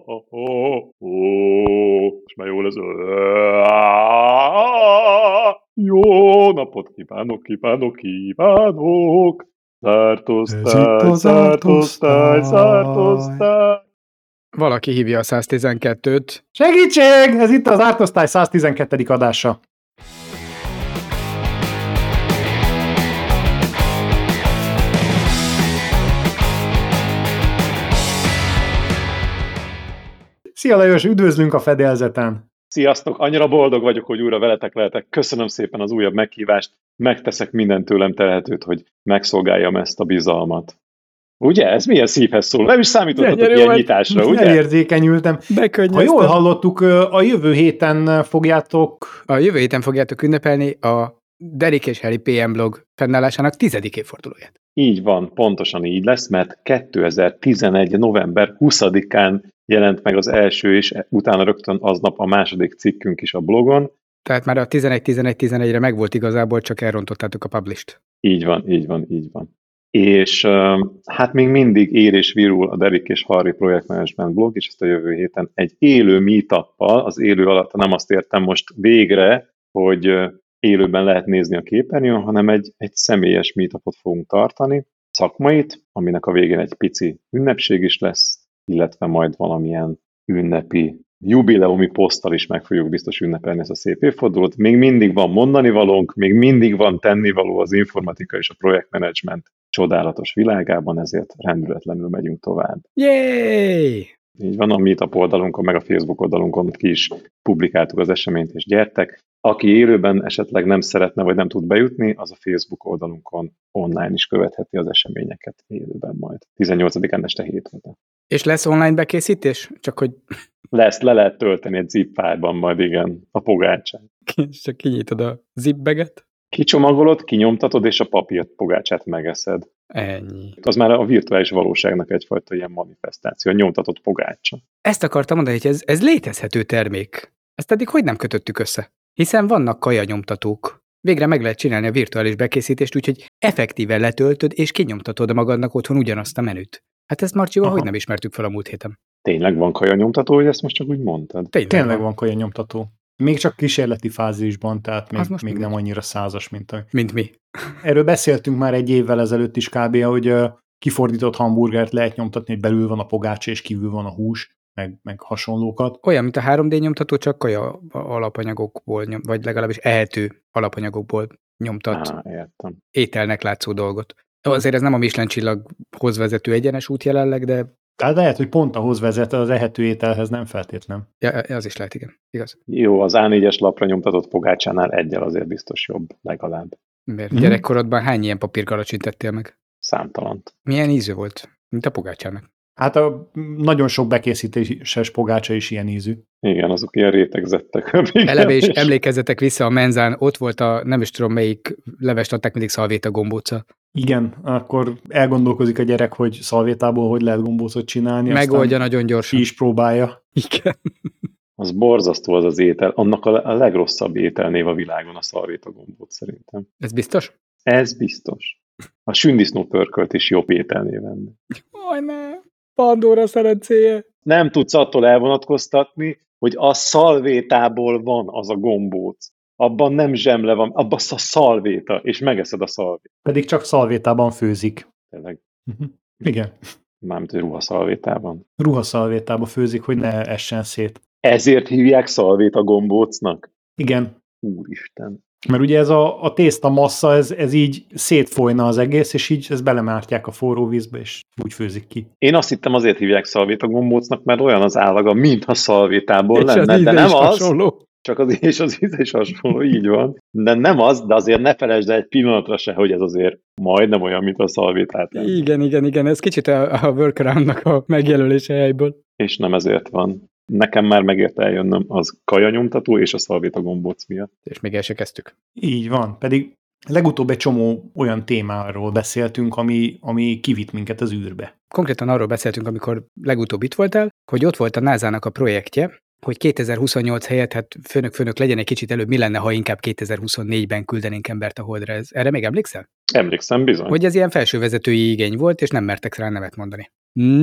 És már jó lesz. Jó napot kívánok. Ez itt az zárt osztály. Valaki hívja a 112-t. Segítség! Ez itt az zárt osztály 112. adása. Szia Lajos, üdvözlünk a fedélzeten! Sziasztok! Annyira boldog vagyok, hogy újra veletek lehetek. Köszönöm szépen az újabb meghívást. Megteszek minden tőlem telhetőt, hogy megszolgáljam ezt a bizalmat. Ugye? Ez milyen szívhez szól? Nem is számítottatok ilyen nyitásra, ugye? Elérzékenyültem. Ha jól hallottuk, a jövő héten fogjátok... A jövő héten fogjátok ünnepelni a Derek és Harry PM blog fennállásának 10. évfordulóját. Így van, pontosan így lesz, mert 2011. november 20-án jelent meg az első, és utána rögtön aznap a második cikkünk is a blogon. Tehát már a 11-11-11-re megvolt igazából, csak elrontottátok a published. Így van. És hát még mindig ér és virul a Derek és Harry projektmenedzsment blog, és ezt a jövő héten egy élő meetuppal, az élő alatt nem azt értem most végre, hogy élőben lehet nézni a képernyőn, hanem egy személyes meetupot fogunk tartani, szakmait, aminek a végén egy pici ünnepség is lesz, illetve majd valamilyen ünnepi jubileumi poszttal is meg fogjuk biztos ünnepelni ezt a szép évfordulót. Még mindig van mondanivalónk, még mindig van tennivaló az informatika és a projektmenedzsment csodálatos világában, ezért rendületlenül megyünk tovább. Yay! Így van, a Meetup oldalunkon, meg a Facebook oldalunkon ki is publikáltuk az eseményt, és gyertek. Aki élőben esetleg nem szeretne, vagy nem tud bejutni, az a Facebook oldalunkon online is követheti az eseményeket élőben majd. 18-án este 7 óta. És lesz online bekészítés? Csak hogy... Lesz, le lehet tölteni egy zip file-ban majd, igen, a pogácsát. Csak kinyitod a zipbeget? Kicsomagolod, kinyomtatod, és a papírt pogácsát megeszed. Ennyi. Az már a virtuális valóságnak egyfajta ilyen manifestáció, a nyomtatott pogácsa. Ezt akartam mondani, hogy ez létezhető termék. Ezt eddig hogy nem kötöttük össze? Hiszen vannak kajanyomtatók. Végre meg lehet csinálni a virtuális bekészítést, úgyhogy effektíven letöltöd és kinyomtatod magadnak otthon ugyanazt a menüt. Hát ezt Marcsival hogy nem ismertük fel a múlt héten? Tényleg van kajanyomtató, hogy ezt most csak úgy mondtad? Tényleg van kajanyomtató. Még csak kísérleti fázisban, tehát még nem annyira százas, mint mi. Erről beszéltünk már egy évvel ezelőtt is kb., hogy kifordított hamburgert lehet nyomtatni, hogy belül van a pogácsa és kívül van a hús, meg hasonlókat. Olyan, mint a 3D nyomtató, csak kaja alapanyagokból, vagy legalábbis ehető alapanyagokból nyomtat ételnek látszó dolgot. Azért ez nem a Michelin csillaghoz vezető egyenes út jelenleg, de... Tehát lehet, hogy pont ahhoz vezet, az ehető ételhez nem feltétlen. Ja, az is lehet, igen. Igaz. Jó, az A4-es lapra nyomtatott pogácsánál egyel azért biztos jobb, legalább. Mert gyerekkorodban hány ilyen papírgalacsint tettél meg? Számtalant. Milyen ízű volt? Mint a pogácsának. Hát nagyon sok bekészítéses pogácsa is ilyen ízű. Igen, azok ilyen rétegzettek. Eleve is emlékezzetek vissza a menzán, ott volt a, nem is tudom melyik levest adták mindig szalvéta gombóca. Igen, akkor elgondolkozik a gyerek, hogy szalvétából hogy lehet gombócot csinálni. Megoldja nagyon gyorsan. Ki is próbálja. Igen. Az borzasztó az étel. Annak a legrosszabb ételnév a világon a szalvéta gombóc szerintem. Ez biztos? Ez biztos. A sündisznó pörkölt is jobb ételnév lenne. Aj, ne. Pandora szerencéje. Nem tudsz attól elvonatkoztatni, hogy a szalvétából van az a gombóc. Abban nem zsemle van, abban a szalvéta, és megeszed a szalvétát. Pedig csak szalvétában főzik. Tényleg. Igen. Mármint, hogy ruhaszalvétában. Ruhaszalvétába főzik, hogy ne essen szét. Ezért hívják szalvéta gombócnak? Igen. Úristen. Mert ugye ez a tészta massza, ez így szétfolyna az egész, és így ezt belemártják a forró vízbe, és úgy főzik ki. Én azt hittem azért hívják szalvéta gombócnak, mert olyan az állaga, mintha szalvétából és lenne, de nem az. Hasonló. Csak az íze is hasonló, így van. De nem az, de azért ne felejtsd el egy pillanatra se, hogy ez azért majdnem olyan, mint a szalvétát. Igen, ez kicsit a workaroundnak a megjelölése helyből. És nem ezért van. Nekem már megért eljönnöm az kajanyomtató és a szalvéta gombóc miatt. És még el se kezdtük. Így van, pedig legutóbb egy csomó olyan témáról beszéltünk, ami kivitt minket az űrbe. Konkrétan arról beszéltünk, amikor legutóbb itt voltál, hogy ott volt a NASA-nak a projektje, hogy 2028 helyett, hát főnök legyen egy kicsit előbb, mi lenne, ha inkább 2024-ben küldenénk embert a Holdra. Erre még emlékszel? Emlékszem, bizony. Hogy ez ilyen felsővezetői igény volt, és nem mertek rá nevet mondani. Na,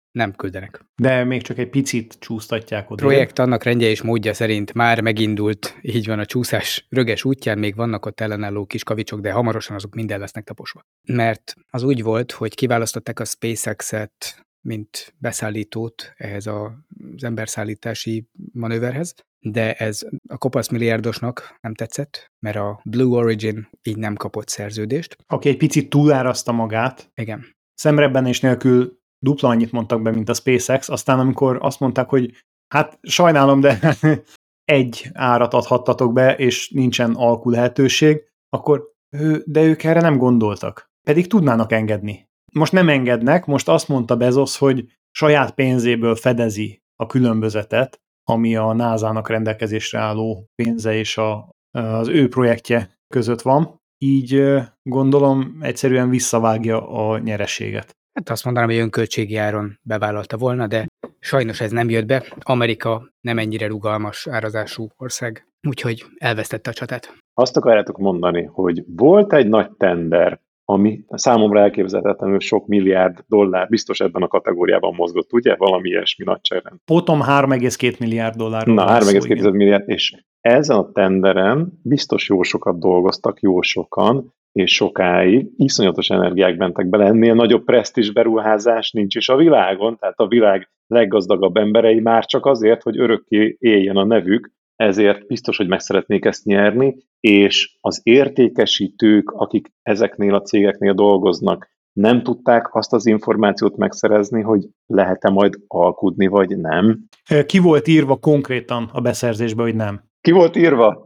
nem küldenek. De még csak egy picit csúsztatják oda. Projekt annak rendje és módja szerint már megindult, így van a csúszás röges útján, még vannak ott ellenálló kis kavicsok, de hamarosan azok minden lesznek taposva. Mert az úgy volt, hogy kiválasztották a SpaceX-et, mint beszállítót ehhez az emberszállítási manőverhez, de ez a kopasz milliárdosnak nem tetszett, mert a Blue Origin így nem kapott szerződést. Aki egy picit túlárazta magát. Igen. Szemrebbenés nélkül dupla annyit mondtak be, mint a SpaceX, aztán amikor azt mondták, hogy hát sajnálom, de egy árat adhattatok be, és nincsen alkú lehetőség, akkor de ők erre nem gondoltak. Pedig tudnának engedni. Most nem engednek, most azt mondta Bezos, hogy saját pénzéből fedezi a különbözetet, ami a NASA-nak rendelkezésre álló pénze és az ő projektje között van. Így gondolom egyszerűen visszavágja a nyereséget. Hát azt mondanám, hogy önköltségi áron bevállalta volna, de sajnos ez nem jött be. Amerika nem ennyire rugalmas árazású ország, úgyhogy elvesztette a csatát. Azt akarjátok mondani, hogy volt egy nagy tender, ami számomra elképzelhetetlenül sok milliárd dollár biztos ebben a kategóriában mozgott, ugye? Valami ilyesmi nagyságrend. Potom 3,2 milliárd dollárról. Na, 3,2 milliárd, és ezen a tenderen biztos jó sokat dolgoztak, jó sokan, és sokáig iszonyatos energiák mentek bele, ennél nagyobb presztízs beruházás nincs is a világon, tehát a világ leggazdagabb emberei már csak azért, hogy örökké éljen a nevük, ezért biztos, hogy meg szeretnék ezt nyerni, és az értékesítők, akik ezeknél a cégeknél dolgoznak, nem tudták azt az információt megszerezni, hogy lehet-e majd alkudni, vagy nem. Ki volt írva konkrétan a beszerzésbe, hogy nem? Ki volt írva?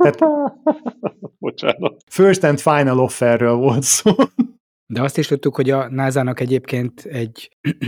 Bocsánat. First and final offerről volt szó. De azt is tudtuk, hogy a NASA-nak egyébként egy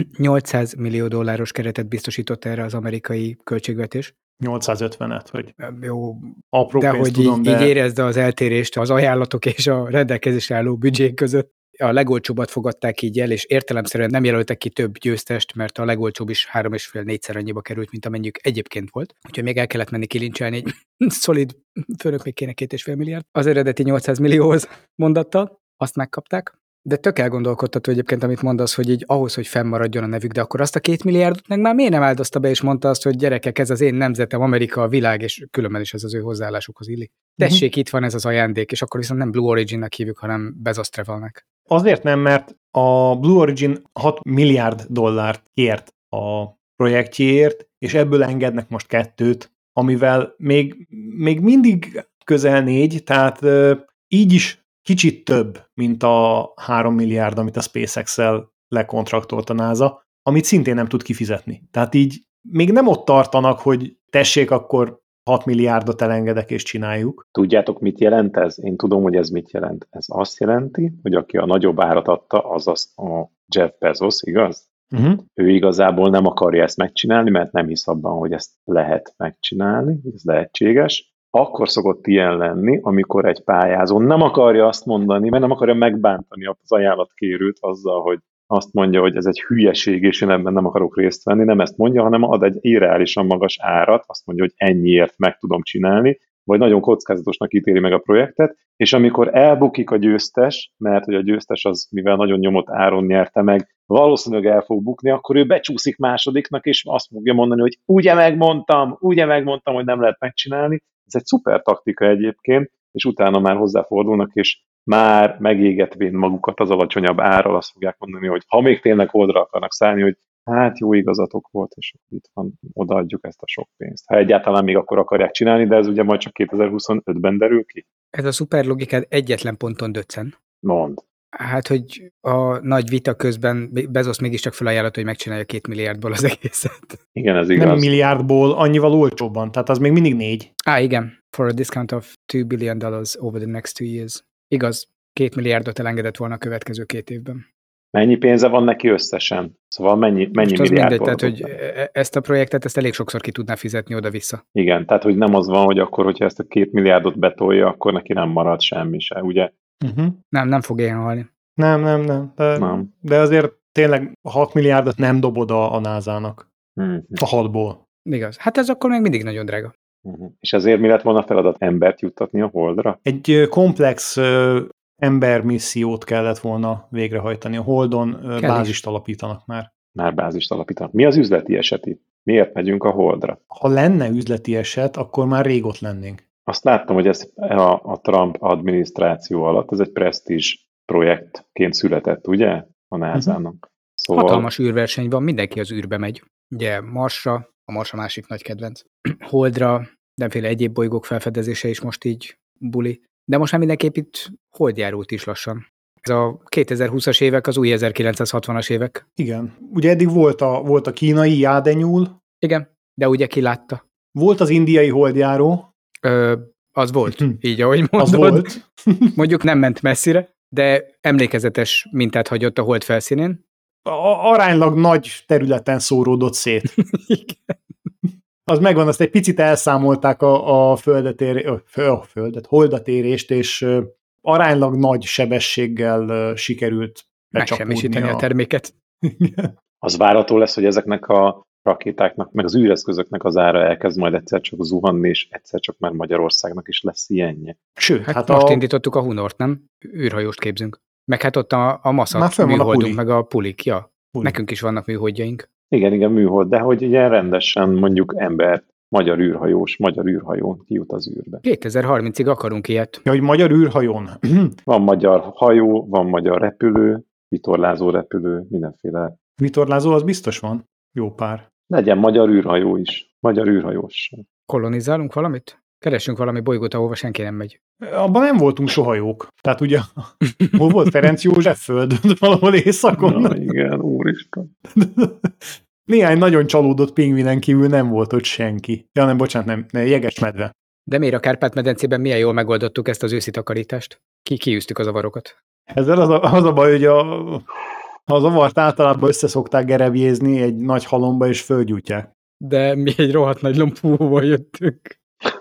800 millió dolláros keretet biztosított erre az amerikai költségvetés. 850-et, hogy jó, apró de pénzt hogy tudom, így érezd az eltérést az ajánlatok és a rendelkezésre álló büdzsék között. A legolcsóbbat fogadták így el, és értelemszerűen nem jelöltek ki több győztest, mert a legolcsóbb is 3,5-4-szer annyiba került, mint amennyiük egyébként volt. Úgyhogy még el kellett menni kilincselni egy szolid főnök, még kéne 2,5 milliárd. Az eredeti 800 millióhoz mondattal, azt megkapták. De tök elgondolkodtató egyébként, amit mondasz, hogy így ahhoz, hogy fennmaradjon a nevük, de akkor azt a 2 milliárdot meg már miért nem áldozta be, és mondta azt, hogy gyerekek, ez az én nemzetem, Amerika, a világ, és különben is ez az ő hozzáállásukhoz illik. Tessék, itt van ez az ajándék, és akkor viszont nem Blue Origin-nek hívjuk, hanem Bezos Travelnek. Azért nem, mert a Blue Origin 6 milliárd dollárt kért a projektjéért, és ebből engednek most 2, amivel még mindig közel 4, tehát így is kicsit több, mint a 3 milliárd, amit a SpaceX-el lekontraktolt a NASA, amit szintén nem tud kifizetni. Tehát így még nem ott tartanak, hogy tessék, akkor 6 milliárdot elengedek és csináljuk. Tudjátok, mit jelent ez? Én tudom, hogy ez mit jelent. Ez azt jelenti, hogy aki a nagyobb árat adta, azaz a Jeff Bezos, igaz? Ő igazából nem akarja ezt megcsinálni, mert nem hisz abban, hogy ezt lehet megcsinálni, hogy ez lehetséges. Akkor szokott ilyen lenni, amikor egy pályázó nem akarja azt mondani, mert nem akarja megbántani az ajánlatkérőt azzal, hogy azt mondja, hogy ez egy hülyeség, és én ebben nem akarok részt venni, nem ezt mondja, hanem ad egy irreálisan magas árat, azt mondja, hogy ennyiért meg tudom csinálni, vagy nagyon kockázatosnak ítéli meg a projektet, és amikor elbukik a győztes, mert hogy a győztes az, mivel nagyon nyomott áron nyerte meg, valószínűleg el fog bukni, akkor ő becsúszik másodiknak, és azt fogja mondani, hogy ugye megmondtam, hogy nem lehet megcsinálni. Ez egy szuper taktika egyébként, és utána már hozzáfordulnak, és már megégetvén magukat az alacsonyabb árral azt fogják mondani, hogy ha még tényleg oldra akarnak szállni, hogy hát jó igazatok volt, és itt van, odaadjuk ezt a sok pénzt. Ha egyáltalán még akkor akarják csinálni, de ez ugye majd csak 2025-ben derül ki. Ez a szuper logikát egyetlen ponton döccen. Mond. Hát, hogy a nagy vita közben Bezos mégiscsak felajánlott, hogy megcsinálja 2 milliárdból az egészet. Igen, ez igaz. Nem milliárdból, annyival olcsóbban, tehát az még mindig 4. Igen. For a discount of $2 billion over the next 2 years. Igaz, 2 milliárdot elengedett volna a következő 2 évben. Mennyi pénze van neki összesen? Szóval mennyi milliárd mindegy, tehát, hogy ezt a projektet ezt elég sokszor ki tudná fizetni oda-vissza. Igen, tehát hogy nem az van, hogy akkor, hogyha ezt a 2 milliárdot betolja, akkor neki nem marad semmi se, ugye? Nem fog ilyen halni. Nem. De azért tényleg 6 milliárdot nem dobod a NASA-nak. A 6-ból. Igaz. Hát ez akkor még mindig nagyon drága. És ezért mi lett volna a feladat? Embert juttatni a Holdra? Egy komplex embermissziót kellett volna végrehajtani. A Holdon bázist alapítanak már. már bázist alapítanak. Mi az üzleti eset itt? Miért megyünk a Holdra? Ha lenne üzleti eset, akkor már rég ott lennénk. Azt láttam, hogy ez a Trump adminisztráció alatt, ez egy presztízs projektként született, ugye? A NASA-nak. Szóval... Hatalmas űrverseny van, mindenki az űrbe megy. Ugye Marsra, a Mars a másik nagy kedvenc. Holdra, mindenféle egyéb bolygók felfedezése is most így buli. De most már mindenképp itt holdjárót is lassan. Ez a 2020-as évek, az új 1960-as évek. Igen. Ugye eddig volt a kínai Jádenyúl. Igen, de ugye ki látta? Volt az indiai holdjáró. Az volt, így ahogy mondod. Az volt. Mondjuk nem ment messzire, de emlékezetes mintát hagyott a hold felszínén. Aránylag nagy területen szóródott szét. Igen. Az megvan, azt egy picit elszámolták a holdatérést, és aránylag nagy sebességgel sikerült megsemmisíteni a terméket. Az várható lesz, hogy ezeknek a rakétáknak, meg az űreszközöknek az ára elkezd majd egyszer csak zuhanni, és egyszer csak már Magyarországnak is lesz ilyenje. Sőt, hát most indítottuk a Hunort, nem? Űrhajóst képzünk. Meg hát ott a Maszat műholdunk, meg a Pulik, ja. Nekünk is vannak műholdjaink. Igen, műhold, de hogy ugye rendesen mondjuk ember, magyar űrhajón kijut az űrbe. 2030-ig akarunk ilyet. Ja, hogy magyar űrhajón. Van magyar hajó, van magyar repülő, vitorlázó repülő, mindenféle. Vitorlázó az biztos van. Jó pár. Legyen magyar űrhajó is. Magyar űrhajós. Kolonizálunk valamit? Keressünk valami bolygót, ahova senki nem megy. Abban nem voltunk soha jók. Tehát ugye, hol volt Ferenc József föld? Valahol északon. Na igen, úristen. Néhány nagyon csalódott pingvinen kívül nem volt ott senki. Ja nem, bocsánat, nem, Jegesmedve. De miért a Kárpát-medencében milyen jól megoldottuk ezt az őszi takarítást? Kiűztük a zavarokat. Ezzel az a baj, hogy a zavart általában összeszokták gerebjézni egy nagy halomba, és földgyújtják. De mi egy rohadt nagy lombfúvóval jöttünk.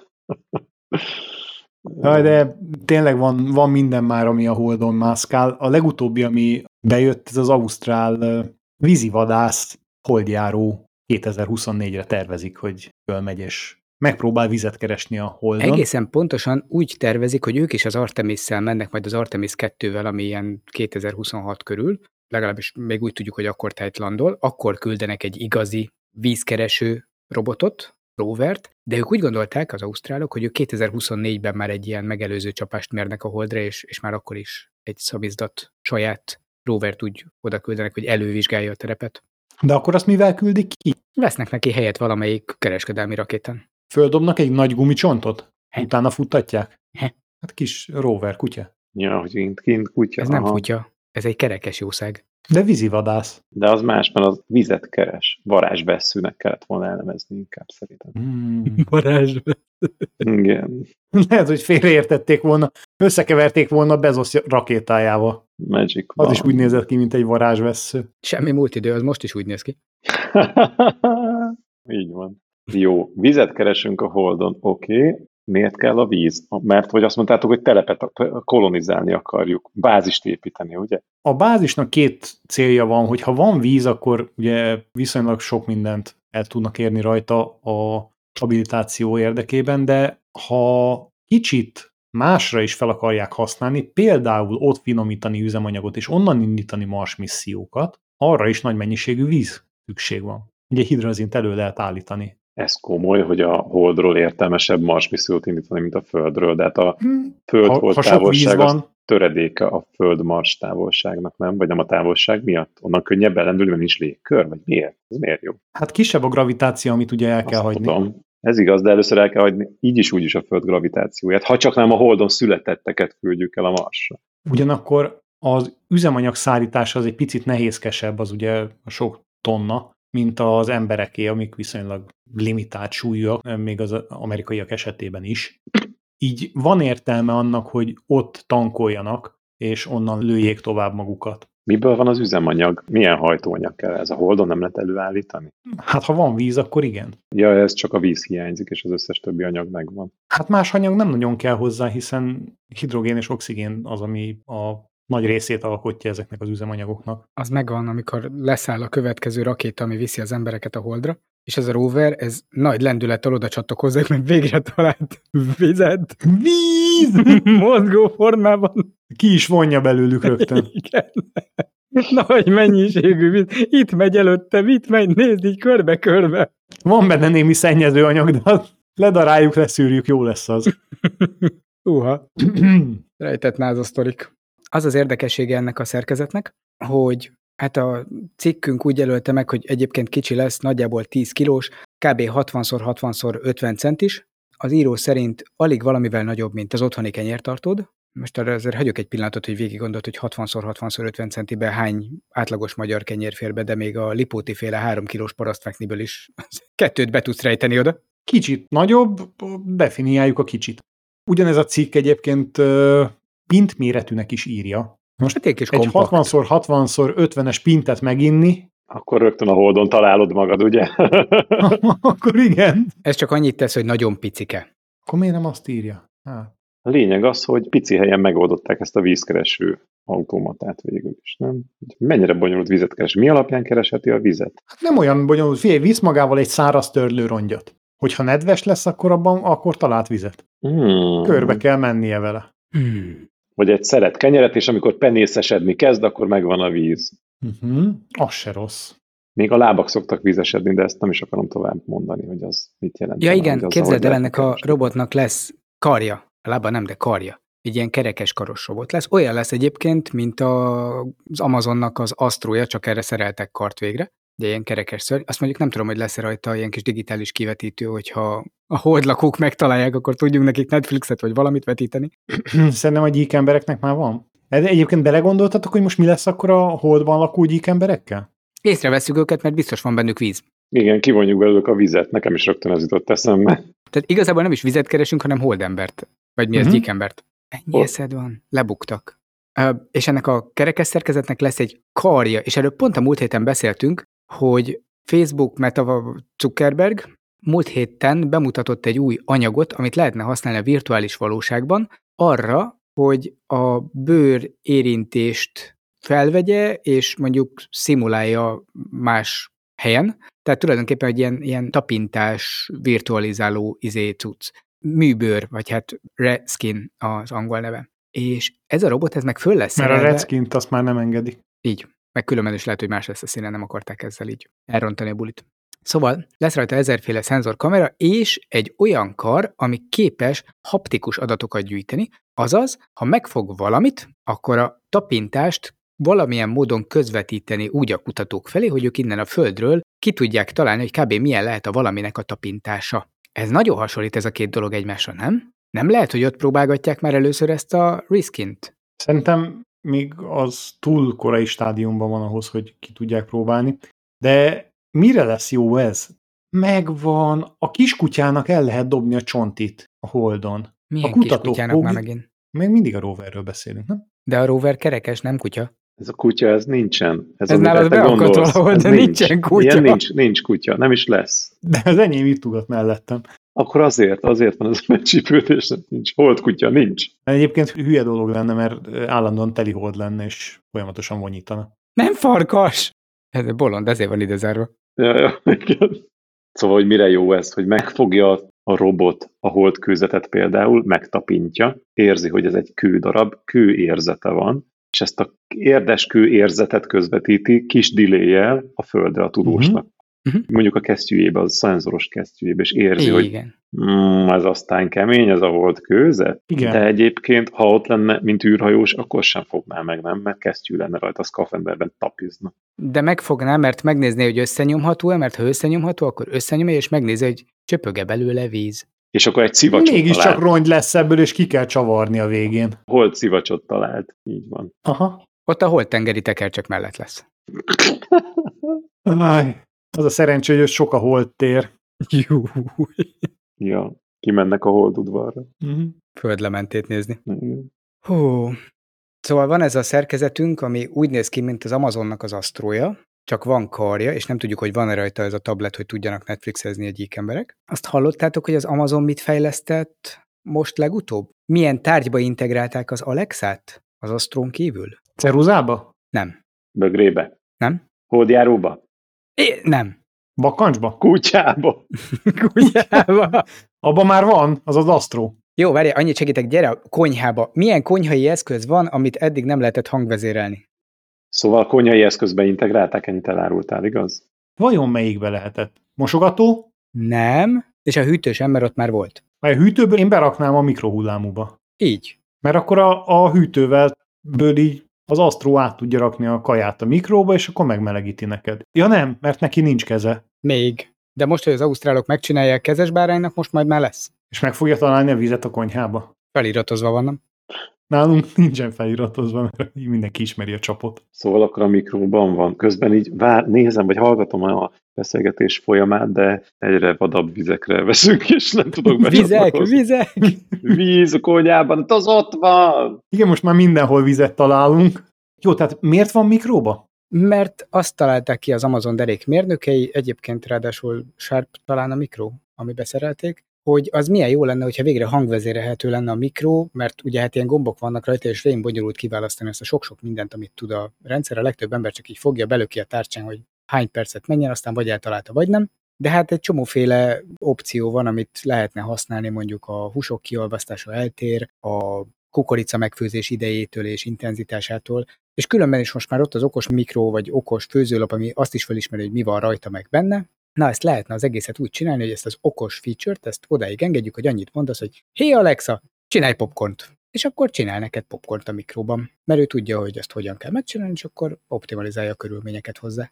De tényleg van minden már, ami a Holdon mászkál. A legutóbbi, ami bejött, ez az ausztrál vízivadász holdjáró 2024-re tervezik, hogy fölmegy, és megpróbál vizet keresni a Holdon. Egészen pontosan úgy tervezik, hogy ők is az Artemis-szel mennek, majd az Artemis 2-vel, ami ilyen 2026 körül, legalábbis még úgy tudjuk, hogy akkor tájtlandol, akkor küldenek egy igazi vízkereső robotot, rovert, de ők úgy gondolták, az ausztrálok, hogy ők 2024-ben már egy ilyen megelőző csapást mérnek a Holdra, és már akkor is egy szamizdat saját rovert úgy oda küldenek, hogy elővizsgálja a terepet. De akkor azt mivel küldik ki? Vesznek neki helyet valamelyik kereskedelmi rakétán. Földobnak egy nagy gumicsontot? Utána futtatják? Hát kis rover kutya. Ja, hogy kint kutya. Ez nem kutya, ez egy kerekes jószág. De vízivadász. De az más, mert az vizet keres. Varázsvesszőnek kellett volna elnevezni inkább szerintem. Varázsvessző. Igen. Lehet, hogy félreértették volna, összekeverték volna Bezos rakétájával. Magic az is úgy nézett ki, mint egy varázsvessző. Semmi múlt idő, az most is úgy néz ki. Így van. Jó, vizet keresünk a Holdon, oké. Miért kell a víz? Mert vagy azt mondtátok, hogy telepet kolonizálni akarjuk, bázist építeni, ugye? A bázisnak két célja van, hogy ha van víz, akkor ugye viszonylag sok mindent el tudnak érni rajta a stabilitáció érdekében, de ha kicsit másra is fel akarják használni, például ott finomítani üzemanyagot és onnan indítani Mars missziókat, arra is nagy mennyiségű víz szükség van. Ugye hidrazint elő lehet állítani. Ez komoly, hogy a Holdról értelmesebb Mars missziót indítani, mint a Földről, de hát a Föld-Hold távolság az töredéke a Föld-Mars távolságnak, nem? Vagy nem a távolság miatt? Onnan könnyebb elendülni, mert nincs légkör? Vagy miért? Ez miért jó? Hát kisebb a gravitáció, amit ugye el kell hagyni. Tudom. Ez igaz, de először el kell hagyni így is úgy is a Föld gravitációját, ha csak nem a Holdon születetteket küldjük el a Marsra. Ugyanakkor az üzemanyag szállítása az egy picit nehézkesebb, az ugye a sok tonna, mint az embereké, amik viszonylag limitált súlyúak, még az amerikaiak esetében is. Így van értelme annak, hogy ott tankoljanak, és onnan lőjék tovább magukat. Miből van az üzemanyag? Milyen hajtóanyag kell? Ez a Holdon nem lehet előállítani? Hát ha van víz, akkor igen. Ja, ez csak a víz hiányzik, és az összes többi anyag megvan. Hát más anyag nem nagyon kell hozzá, hiszen hidrogén és oxigén az, ami a nagy részét alkotja ezeknek az üzemanyagoknak. Az megvan, amikor leszáll a következő rakéta, ami viszi az embereket a Holdra, és ez a rover, ez nagy lendülettel oda csatlakozik, mert végre talált vizet. Víz! Mozgó formában. Ki is vonja belőlük rögtön. Igen. Nagy mennyiségű víz. Itt megy előttem, itt megy, nézd így körbe-körbe. Van benne némi szennyező anyag, de ledaráljuk, leszűrjük, jó lesz az. Rejtett názasztorik. Az az érdekessége ennek a szerkezetnek, hogy hát a cikkünk úgy jelölte meg, hogy egyébként kicsi lesz, nagyjából 10 kilós, kb. 60x60x50 centis. Az író szerint alig valamivel nagyobb, mint az otthoni kenyértartód. Most arra azért hagyjuk egy pillanatot, hogy végig gondolt, hogy 60x60x50 centiben hány átlagos magyar kenyér fér be, de még a Lipóti féle 3 kilós parasztfekniből is 2 be tudsz rejteni oda. Kicsit nagyobb, definiáljuk a kicsit. Ugyanez a cikk egyébként pintméretűnek is írja. Most hát egy 60x60x50-es pintet meginni. Akkor rögtön a Holdon találod magad, ugye? Akkor igen. Ez csak annyit tesz, hogy nagyon picike. Akkor miért nem azt írja? Hát. A lényeg az, hogy pici helyen megoldották ezt a vízkereső automatát végül is, nem? Mennyire bonyolult vizet keres? Mi alapján keresheti a vizet? Hát nem olyan bonyolult. Figyelj, visz magával egy száraz törlőrongyot. Hogyha nedves lesz, akkor talált vizet. Körbe kell mennie vele. Vagy egy szeret kenyeret, és amikor penészesedni kezd, akkor megvan a víz. Az se rossz. Még a lábak szoktak vízesedni, de ezt nem is akarom tovább mondani, hogy az mit jelent. Ja igen, képzeld el, ennek a robotnak lesz karja. A lába nem, de karja. Egy ilyen kerekes karos robot lesz. Olyan lesz egyébként, mint az Amazonnak az Astroja, csak erre szereltek kart végre. De ilyen kerekes szörny. Azt mondjuk nem tudom, hogy lesz rajta ilyen kis digitális kivetítő, hogyha a holdlakók megtalálják, akkor tudjunk nekik Netflixet vagy valamit vetíteni. Szerintem a gyík embereknek már van. De egyébként belegondoltatok, hogy most mi lesz akkor a holdban lakó gyík emberekkel? Észreveszünk őket, mert biztos van bennük víz. Igen, kivonjuk belőlük a vizet. Nekem is rögtön ez jutott eszembe. Tehát igazából nem is vizet keresünk, hanem holdembert. Vagy mi ez, gyíkembert. Ennyi eszed van. Lebuktak. És ennek a kerekes szerkezetnek lesz egy karja, és erről pont a múlt héten beszéltünk, hogy Facebook Meta Zuckerberg múlt héten bemutatott egy új anyagot, amit lehetne használni a virtuális valóságban arra, hogy a bőr érintést felvegye, és mondjuk szimulálja más helyen. Tehát tulajdonképpen egy ilyen tapintás virtualizáló cucc. Műbőr, vagy hát Redskin az angol neve. És ez a robot, ez meg föl lesz szerelve. Mert a Redskint azt már nem engedik. Így. Meg különben is lehet, hogy más lesz a színe, nem akarták ezzel így elrontani a bulit. Szóval lesz rajta 1000-féle szenzorkamera, és egy olyan kar, ami képes haptikus adatokat gyűjteni, azaz, ha megfog valamit, akkor a tapintást valamilyen módon közvetíteni úgy a kutatók felé, hogy ők innen a Földről ki tudják találni, hogy kb. Milyen lehet a valaminek a tapintása. Ez nagyon hasonlít ez a két dolog egymásra, nem? Nem lehet, hogy ott próbálgatják már először ezt a Riskint? Szerintem még az túl korai stádiumban van ahhoz, hogy ki tudják próbálni. De mire lesz jó ez? Megvan. A kiskutyának el lehet dobni a csontit a Holdon. Milyen a kutatók kiskutyának már megint? Még mindig a roverről beszélünk, nem? De a rover kerekes, nem kutya. Ez a kutya, ez nincsen. Ez nálad beakadt valahol, de nincsen kutya. Ilyen nincs kutya, nem is lesz. De az enyém itt ugat mellettem. Akkor azért van ez a megcsípődés, nincs. Holdkutya, nincs. Egyébként hülye dolog lenne, mert állandóan teli hold lenne, és folyamatosan vonyítana. Nem farkas! Ez bolond, ezért van ide zárva. Ja, igen. Szóval, hogy mire jó ez, hogy megfogja a robot a holdkőzetet például, megtapintja, érzi, hogy ez egy kődarab, kőérzete van, és ezt a érdes kőérzetet közvetíti kis delay-jel a Földre a tudósnak. Mondjuk a kesztyűjébe, az szenzoros kesztyűjébe, és érzi, hogy ez aztán kemény, ez a holdkőzet. Igen. De egyébként, ha ott lenne, mint űrhajós, akkor sem fogná meg, nem? Mert kesztyű lenne rajta, a szkafenderben tapizna. De megfogná, mert megnézni, hogy összenyomható-e, mert ha összenyomható, akkor összenyomja, és megnézi, hogy csöpög-e belőle víz. És akkor egy szivacsot mégis csak rongy lesz ebből, és ki kell csavarni a végén. Hold szivacsot talált. Így van. Aha. Ott a holdtengeri tekercsök mellett lesz. Az a szerencsé, hogy sok a holdtér. Ja, kimennek a holdudvarra. Földlementét nézni. Hú. Szóval van ez a szerkezetünk, ami úgy néz ki, mint az Amazonnak az Astroja, csak van karja, és nem tudjuk, hogy van-e rajta ez a tablet, hogy tudjanak Netflixezni a gyík emberek. Azt hallottátok, hogy az Amazon mit fejlesztett most legutóbb? Milyen tárgyba integrálták az Alexát az Astrón kívül? Ceruzába? Nem. Bögrébe? Nem. Holdjáróba? Nem. Bakancsba? Kutyába? Kutyába. Abba már van, az az Astro. Jó, várj, annyit segítek, gyere a konyhába. Milyen konyhai eszköz van, amit eddig nem lehetett hangvezérelni? Szóval konyhai eszközbe integrálták, ennyit elárultál, igaz? Vajon melyikbe lehetett? Mosogató? Nem, és a hűtős ember ott már volt. Mert a hűtőből én beraknám a mikrohullámúba. Így. Mert akkor a hűtővel így az Astro át tudja rakni a kaját a mikróba, és akkor megmelegíti neked. Ja nem, mert neki nincs keze. Még. De most, hogy az ausztrálok megcsinálják kezes báránynak, most majd már lesz. És meg fogja találni a vizet a konyhába. Feliratozva van, nem? Nálunk nincsen feliratozva, mert mindenki ismeri a csapot. Szóval akkor a mikróban van. Közben így nézem, vagy hallgatom a beszélgetés folyamát, de egyre vadabb vizekre veszünk, és nem tudok becsatlakozni. Vizek! Víz a konyhában, az ott van! Igen, most már mindenhol vizet találunk. Jó, tehát miért van mikróba? Mert azt találták ki az Amazon derék mérnökei, egyébként ráadásul Sharp talán a mikro, ami beszerelték, hogy az milyen jó lenne, hogyha végre hangvezérelhető lenne a mikró, mert ugye hát ilyen gombok vannak rajta, és rém bonyolult kiválasztani ezt a sok-sok mindent, amit tud a rendszer. A legtöbb ember csak így fogja, belöki a tárcsán, hogy hány percet menjen, aztán vagy eltalálta, vagy nem. De hát egy csomóféle opció van, amit lehetne használni, mondjuk a húsok kiolvasztása eltér, a kukorica megfőzés idejétől és intenzitásától, és különben is most már ott az okos mikró, vagy okos főzőlap, ami azt is felismeri, hogy mi van rajta meg benne. Na, ezt lehetne az egészet úgy csinálni, hogy ezt az okos feature-t, ezt odáig engedjük, hogy annyit mondasz, hogy hé Alexa, csinálj popcornt. És akkor csinál neked popcornt a mikróban. Mert ő tudja, hogy ezt hogyan kell megcsinálni, és akkor optimalizálja a körülményeket hozzá.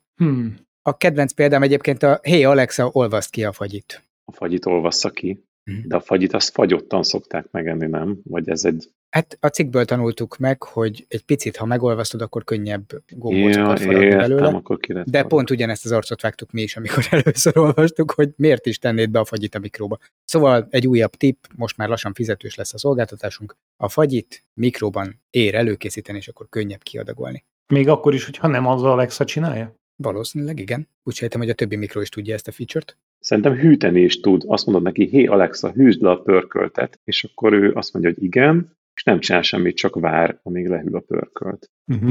A kedvenc példám egyébként a hé Alexa, olvaszd ki a fagyit. A fagyit olvassza ki, de a fagyit azt fagyottan szokták megenni, nem? Vagy ez egy... Hát a cikkből tanultuk meg, hogy egy picit, ha megolvasztod, akkor könnyebb gombócokat faragni belőle. De pont ugyanezt az arcot vágtuk mi is, amikor először olvastuk, hogy miért is tennéd be a fagyit a mikróba. Szóval egy újabb tipp, most már lassan fizetős lesz a szolgáltatásunk, a fagyit mikróban ér előkészíteni, és akkor könnyebb kiadagolni. Még akkor is, hogyha nem az Alexa csinálja? Valószínűleg igen. Úgy sejtem, hogy a többi mikró is tudja ezt a feature-t. Szerintem hűteni is tud. Azt mondod neki, hé Alexa, hűzd le a pörköltet, és akkor ő azt mondja, hogy igen, és nem csinál semmit, csak vár, amíg lehűl a pörkölt.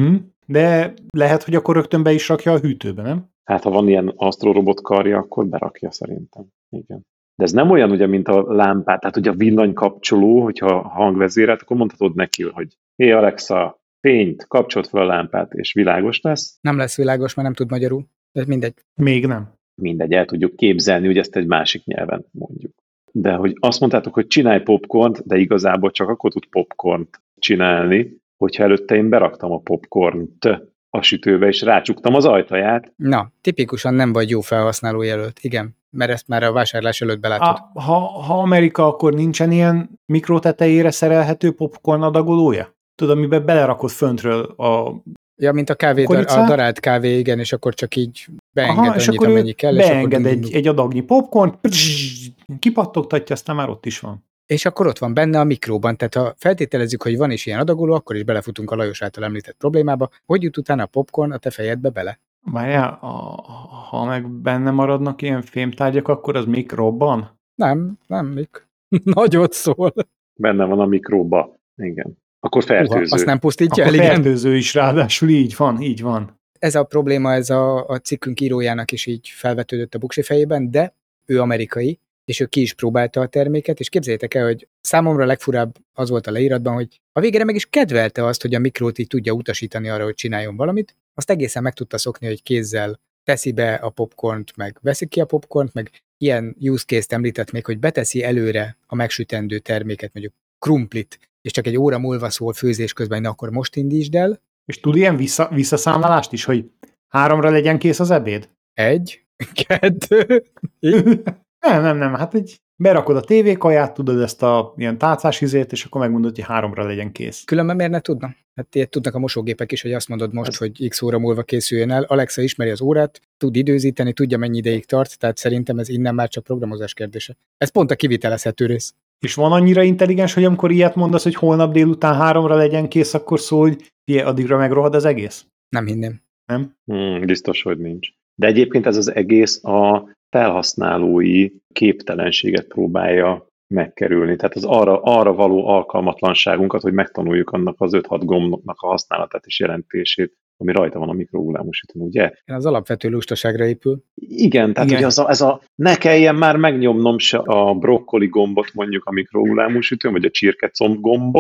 De lehet, hogy akkor rögtön be is rakja a hűtőbe, nem? Hát, ha van ilyen asztrorobot karja, akkor berakja szerintem. Igen. De ez nem olyan, ugye, mint a lámpát, tehát ugye a villanykapcsoló, hogyha hangvezérelt, akkor mondhatod neki, hogy hé Alexa, fényt, kapcsolt fel a lámpát, és világos lesz. Nem lesz világos, mert nem tud magyarul, de mindegy. Még nem. Mindegy, el tudjuk képzelni, hogy ezt egy másik nyelven mondjuk. De hogy azt mondtátok, hogy csinálj popcornt, de igazából csak akkor tud popcornt csinálni, hogyha előtte én beraktam a popcornt a sütőbe, és rácsuktam az ajtaját. Na, tipikusan nem vagy jó felhasználó jelölt, igen, mert ezt már a vásárlás előtt belátod. Ha Amerika, akkor nincsen ilyen mikrotetejére szerelhető popcorn adagolója? Tudod, amiben belerakod föntről a... Ja, mint a kávé, a darált kávé, igen, és akkor csak így beenged annyit, amennyi kell. Beenged egy adagnyi popcorn, kipattogtatja, aztán már ott is van. És akkor ott van benne a mikróban, tehát ha feltételezzük, hogy van is ilyen adagoló, akkor is belefutunk a Lajos által említett problémába, hogy jut utána a popcorn a te fejedbe bele. Várjál, ha meg benne maradnak ilyen fémtárgyak, akkor az mikróban? Nem, mik. Nagyot szól. Benne van a mikróba, igen. Akkor fertőző. Azt nem pusztítja el, igen. Fertőző is ráadásul, így van. Ez a probléma, ez a cikkünk írójának is így felvetődött a buksi fejében, de ő amerikai, és ő ki is próbálta a terméket, és képzeljétek el, hogy számomra legfurább az volt a leíratban, hogy a végére meg is kedvelte azt, hogy a mikrót így tudja utasítani arra, hogy csináljon valamit, azt egészen meg tudta szokni, hogy kézzel teszi be a popcornt, meg veszi ki a popcornt, meg ilyen use case-t említett még, hogy beteszi előre a megsütendő terméket, mondjuk krumplit, és csak egy óra múlva szól főzés közben, na akkor most indítsd el. És tud ilyen visszaszámlálást is, hogy 3-ra legyen kész az ebéd? 1, 2... Nem, hát így berakod a tévékaját, tudod ezt a ilyen tálcás izét, és akkor megmondod, hogy 3-ra legyen kész. Különben miért ne tudna? Hát ilyet tudnak a mosógépek is, hogy azt mondod most, hogy x óra múlva készüljön el. Alexa ismeri az órát, tud időzíteni, tudja mennyi ideig tart, tehát szerintem ez innen már csak programozás kérdése. Ez pont a kivitelezhető rész. És van annyira intelligens, hogy amikor ilyet mondasz, hogy holnap délután 3-ra legyen kész, akkor szól, hogy addigra megrohad az egész? Nem hinném. Nem? Biztos, hogy nincs. De egyébként ez az egész a felhasználói képtelenséget próbálja megkerülni. Tehát az arra való alkalmatlanságunkat, hogy megtanuljuk annak az 5-6 gombnak a használatát és jelentését, ami rajta van a mikrohullámosítón, ugye? Az alapvető lustaságra épül. Igen, tehát ugye ez a ne kelljen már megnyomnom se a brokkoli gombot mondjuk a mikrohullámosítón, vagy a csirkecomb gombot,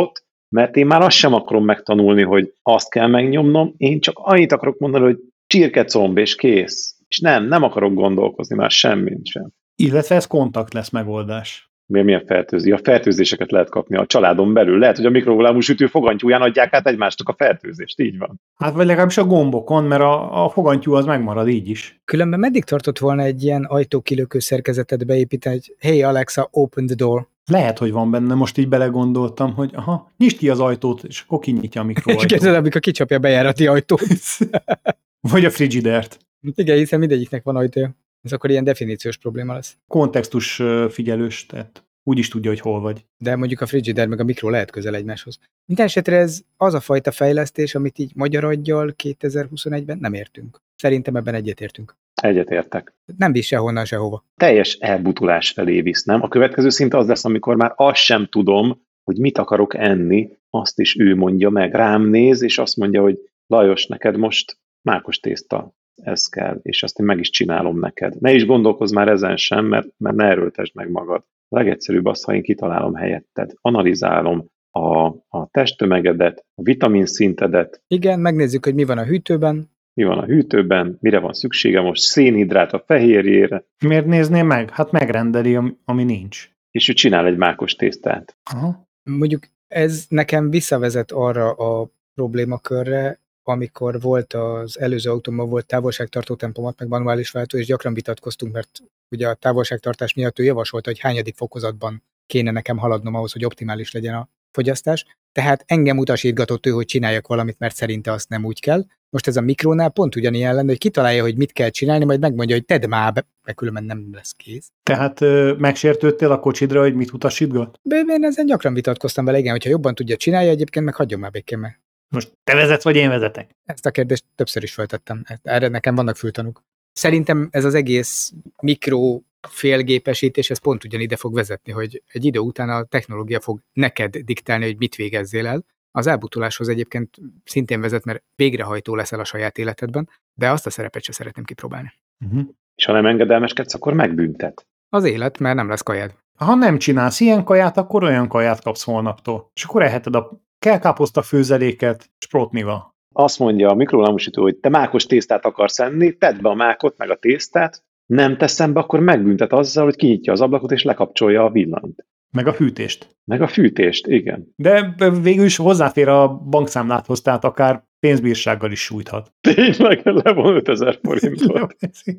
mert én már azt sem akarom megtanulni, hogy azt kell megnyomnom, én csak annyit akarok mondani, hogy csirkecomb, és kész. És nem akarok gondolkozni már semmit sem. Illetve ez kontakt lesz megoldás. Milyen fertőzés? A fertőzéseket lehet kapni a családon belül. Lehet, hogy a mikrovullámú sütő fogantyúján adják át egymásnak a fertőzést. Így van. Hát vagy legalábbis a gombokon, mert a fogantyú az megmarad így is. Különben meddig tartott volna egy ilyen ajtókilökő szerkezetet beépíteni, hogy hey Alexa, open the door. Lehet, hogy van benne, most így belegondoltam, hogy nyisd ki az ajtót, és akkor kinyitja a És mikroajtót. kezded, amikor kicsapja a bejárati ajtót. Vagy a frigidert. Igen, hiszen mindegyiknek van ajtója. Ez akkor ilyen definíciós probléma lesz. Kontextus figyelős, tehát úgy is tudja, hogy hol vagy. De mondjuk a frigider meg a mikro lehet közel egymáshoz. Minden esetre ez az a fajta fejlesztés, amit így magyar aggyal 2021-ben nem értünk. Szerintem ebben egyetértünk. Egyetértek. Nem visz sehonnan sehova. Teljes elbutulás felé visz, nem? A következő szint az lesz, amikor már azt sem tudom, hogy mit akarok enni, azt is ő mondja meg. Rám néz, és azt mondja, hogy Lajos, neked most mákos tészta, ez kell, és azt én meg is csinálom neked. Ne is gondolkozz már ezen sem, mert ne erőltesd meg magad. A legegyszerűbb az, ha én kitalálom helyetted. Analizálom a testtömegedet, a vitaminszintedet. Igen, megnézzük, hogy mi van a hűtőben. Mi van a hűtőben, mire van szüksége most, szénhidrát a fehérjére. Miért nézném meg? Hát megrendeli, ami nincs. És ő csinál egy mákos tésztát. Aha. Mondjuk ez nekem visszavezet arra a problémakörre, amikor volt az előző autómban volt távolságtartó tempomat, meg manuális váltó, és gyakran vitatkoztunk, mert ugye a távolságtartás miatt ő javasolta, hogy hányadik fokozatban kéne nekem haladnom ahhoz, hogy optimális legyen a fogyasztás. Tehát engem utasítgatott ő, hogy csináljak valamit, mert szerinte azt nem úgy kell. Most ez a mikrónál pont ugyanilyen lenne, hogy kitalálja, hogy mit kell csinálni, majd megmondja, hogy tedd már be, mert különben nem lesz kész. Tehát megsértődtél a kocsidra, hogy mit utasítgat? Én ezen gyakran vitatkoztam vele, igen, hogyha jobban tudja csinálja, egyébként meg hagyjon már békén, mert Most te vezetsz, vagy én vezetek? ezt a kérdést többször is feltettem. Erre nekem vannak fültanúk. Szerintem ez az egész mikro félgépesítés, ez pont ugyanide fog vezetni, hogy egy idő után a technológia fog neked diktálni, hogy mit végezzél el. Az elbutuláshoz egyébként szintén vezet, mert végrehajtó leszel a saját életedben, de azt a szerepet sem szeretném kipróbálni. És ha nem engedelmeskedsz, akkor megbüntet. Az élet, mert nem lesz kajád. Ha nem csinálsz ilyen kaját, akkor olyan kaját kapsz holnaptól. És akkor eheted a kellkáposzta főzeléket sprotnival. Azt mondja a mikrovullámúsütő, hogy te mákos tésztát akarsz enni, tedd be a mákot, meg a tésztát, nem teszem be, akkor megbüntet azzal, hogy kinyitja az ablakot és lekapcsolja a villanyt. Meg a hűtést. Meg a fűtést, igen. De végül is hozzáfér a bankszámláthoz, tehát akár pénzbírsággal is sújthat. Tényleg levon 5000 forintot.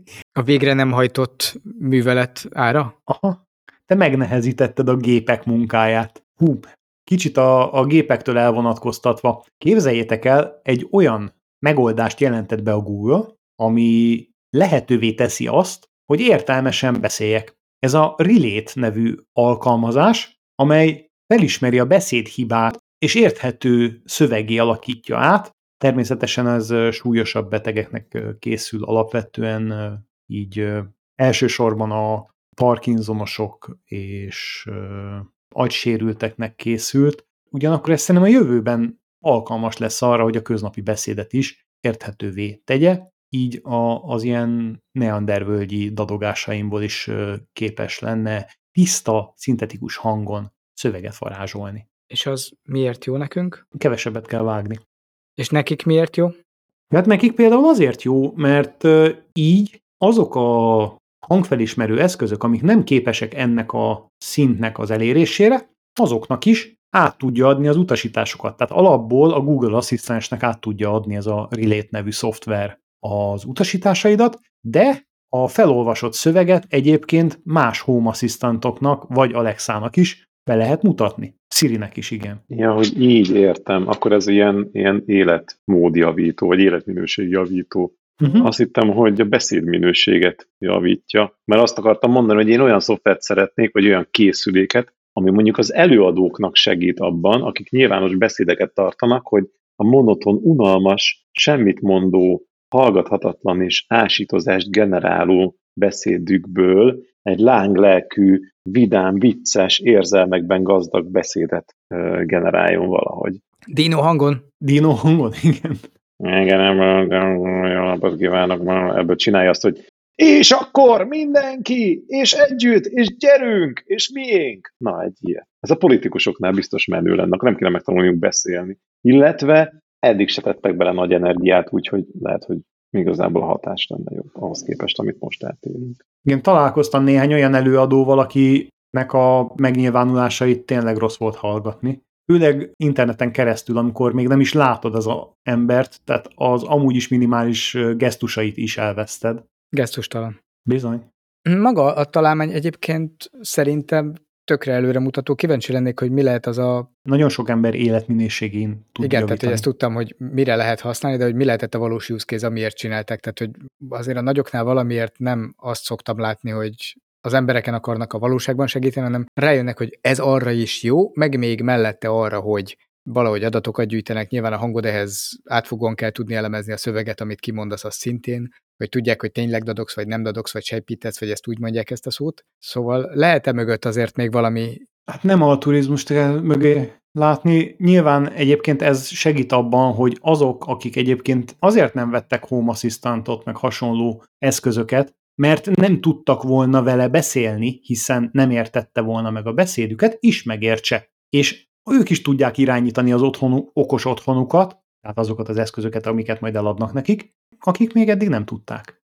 A végre nem hajtott művelet ára? Aha. Te megnehezítetted a gépek munkáját. Kicsit a gépektől elvonatkoztatva. Képzeljétek el, egy olyan megoldást jelentett be a Google, ami lehetővé teszi azt, hogy értelmesen beszéljek. Ez a Relate nevű alkalmazás, amely felismeri a beszédhibát, és érthető szöveggé alakítja át. Természetesen ez súlyosabb betegeknek készül alapvetően, így elsősorban a Parkinsonosok és agysérülteknek készült. Ugyanakkor ez szerintem a jövőben alkalmas lesz arra, hogy a köznapi beszédet is érthetővé tegye, így az ilyen neandervölgyi dadogásaimból is képes lenne tiszta, szintetikus hangon szöveget varázsolni. És az miért jó nekünk? Kevesebbet kell vágni. És nekik miért jó? Hát nekik például azért jó, mert így azok a hangfelismerő eszközök, amik nem képesek ennek a szintnek az elérésére, azoknak is át tudja adni az utasításokat. Tehát alapból a Google Asszisztensnek át tudja adni ez a Relate nevű szoftver az utasításaidat, de a felolvasott szöveget egyébként más Home Assistantoknak vagy Alexának is be lehet mutatni. Sirinek is, igen. Ja, hogy így értem, akkor ez ilyen életmódjavító, vagy életminőségjavító. Azt hittem, hogy a beszédminőséget javítja, mert azt akartam mondani, hogy én olyan szoftvert szeretnék, vagy olyan készüléket, ami mondjuk az előadóknak segít abban, akik nyilvános beszédeket tartanak, hogy a monoton, unalmas, semmit mondó, hallgathatatlan és ásítozást generáló beszédükből egy lánglelkű, vidám, vicces, érzelmekben gazdag beszédet generáljon valahogy. Dino hangon? Dino hangon, igen. Igen, jó napot kívánok, ebből csinálja azt, hogy és akkor mindenki, és együtt, és gyerünk, és miénk. Na, egy ilyen. Ez a politikusoknál biztos menő lenne, akkor nem kéne megtanulniuk beszélni. Illetve eddig se tettek bele nagy energiát, úgyhogy lehet, hogy igazából a hatás lenne jobb ahhoz képest, amit most átélünk. Igen, találkoztam néhány olyan előadóval, akinek a megnyilvánulásait tényleg rossz volt hallgatni. Főleg interneten keresztül, amikor még nem is látod az embert, tehát az amúgy is minimális gesztusait is elveszted. Gesztustalan. Bizony. Maga a találmány egyébként szerintem tökre előremutató. Kíváncsi lennék, hogy mi lehet az a... Nagyon sok ember életminőségén tud Igen, javítani. tehát hogy ezt tudtam, hogy mire lehet használni, de hogy mi lehetett a valós use case, amiért csinálták. Tehát, hogy azért a nagyoknál valamiért nem azt szoktam látni, hogy az embereken akarnak a valóságban segíteni, hanem rájönnek, hogy ez arra is jó, meg még mellette arra, hogy valahogy adatokat gyűjtenek, nyilván a hangod ehhez átfogóan kell tudni elemezni a szöveget, amit kimondasz, az szintén, hogy tudják, hogy tényleg dadogsz, vagy nem dadogsz, vagy sejpítesz, vagy ezt úgy mondják ezt a szót. Szóval lehet-e mögött azért még valami... Hát nem a turizmust kell mögé látni. Nyilván egyébként ez segít abban, hogy azok, akik egyébként azért nem vettek Home Assistantot, meg hasonló eszközöket, mert nem tudtak volna vele beszélni, hiszen nem értette volna meg a beszédüket, is megértse. És ők is tudják irányítani az okos otthonukat, tehát azokat az eszközöket, amiket majd eladnak nekik, akik még eddig nem tudták.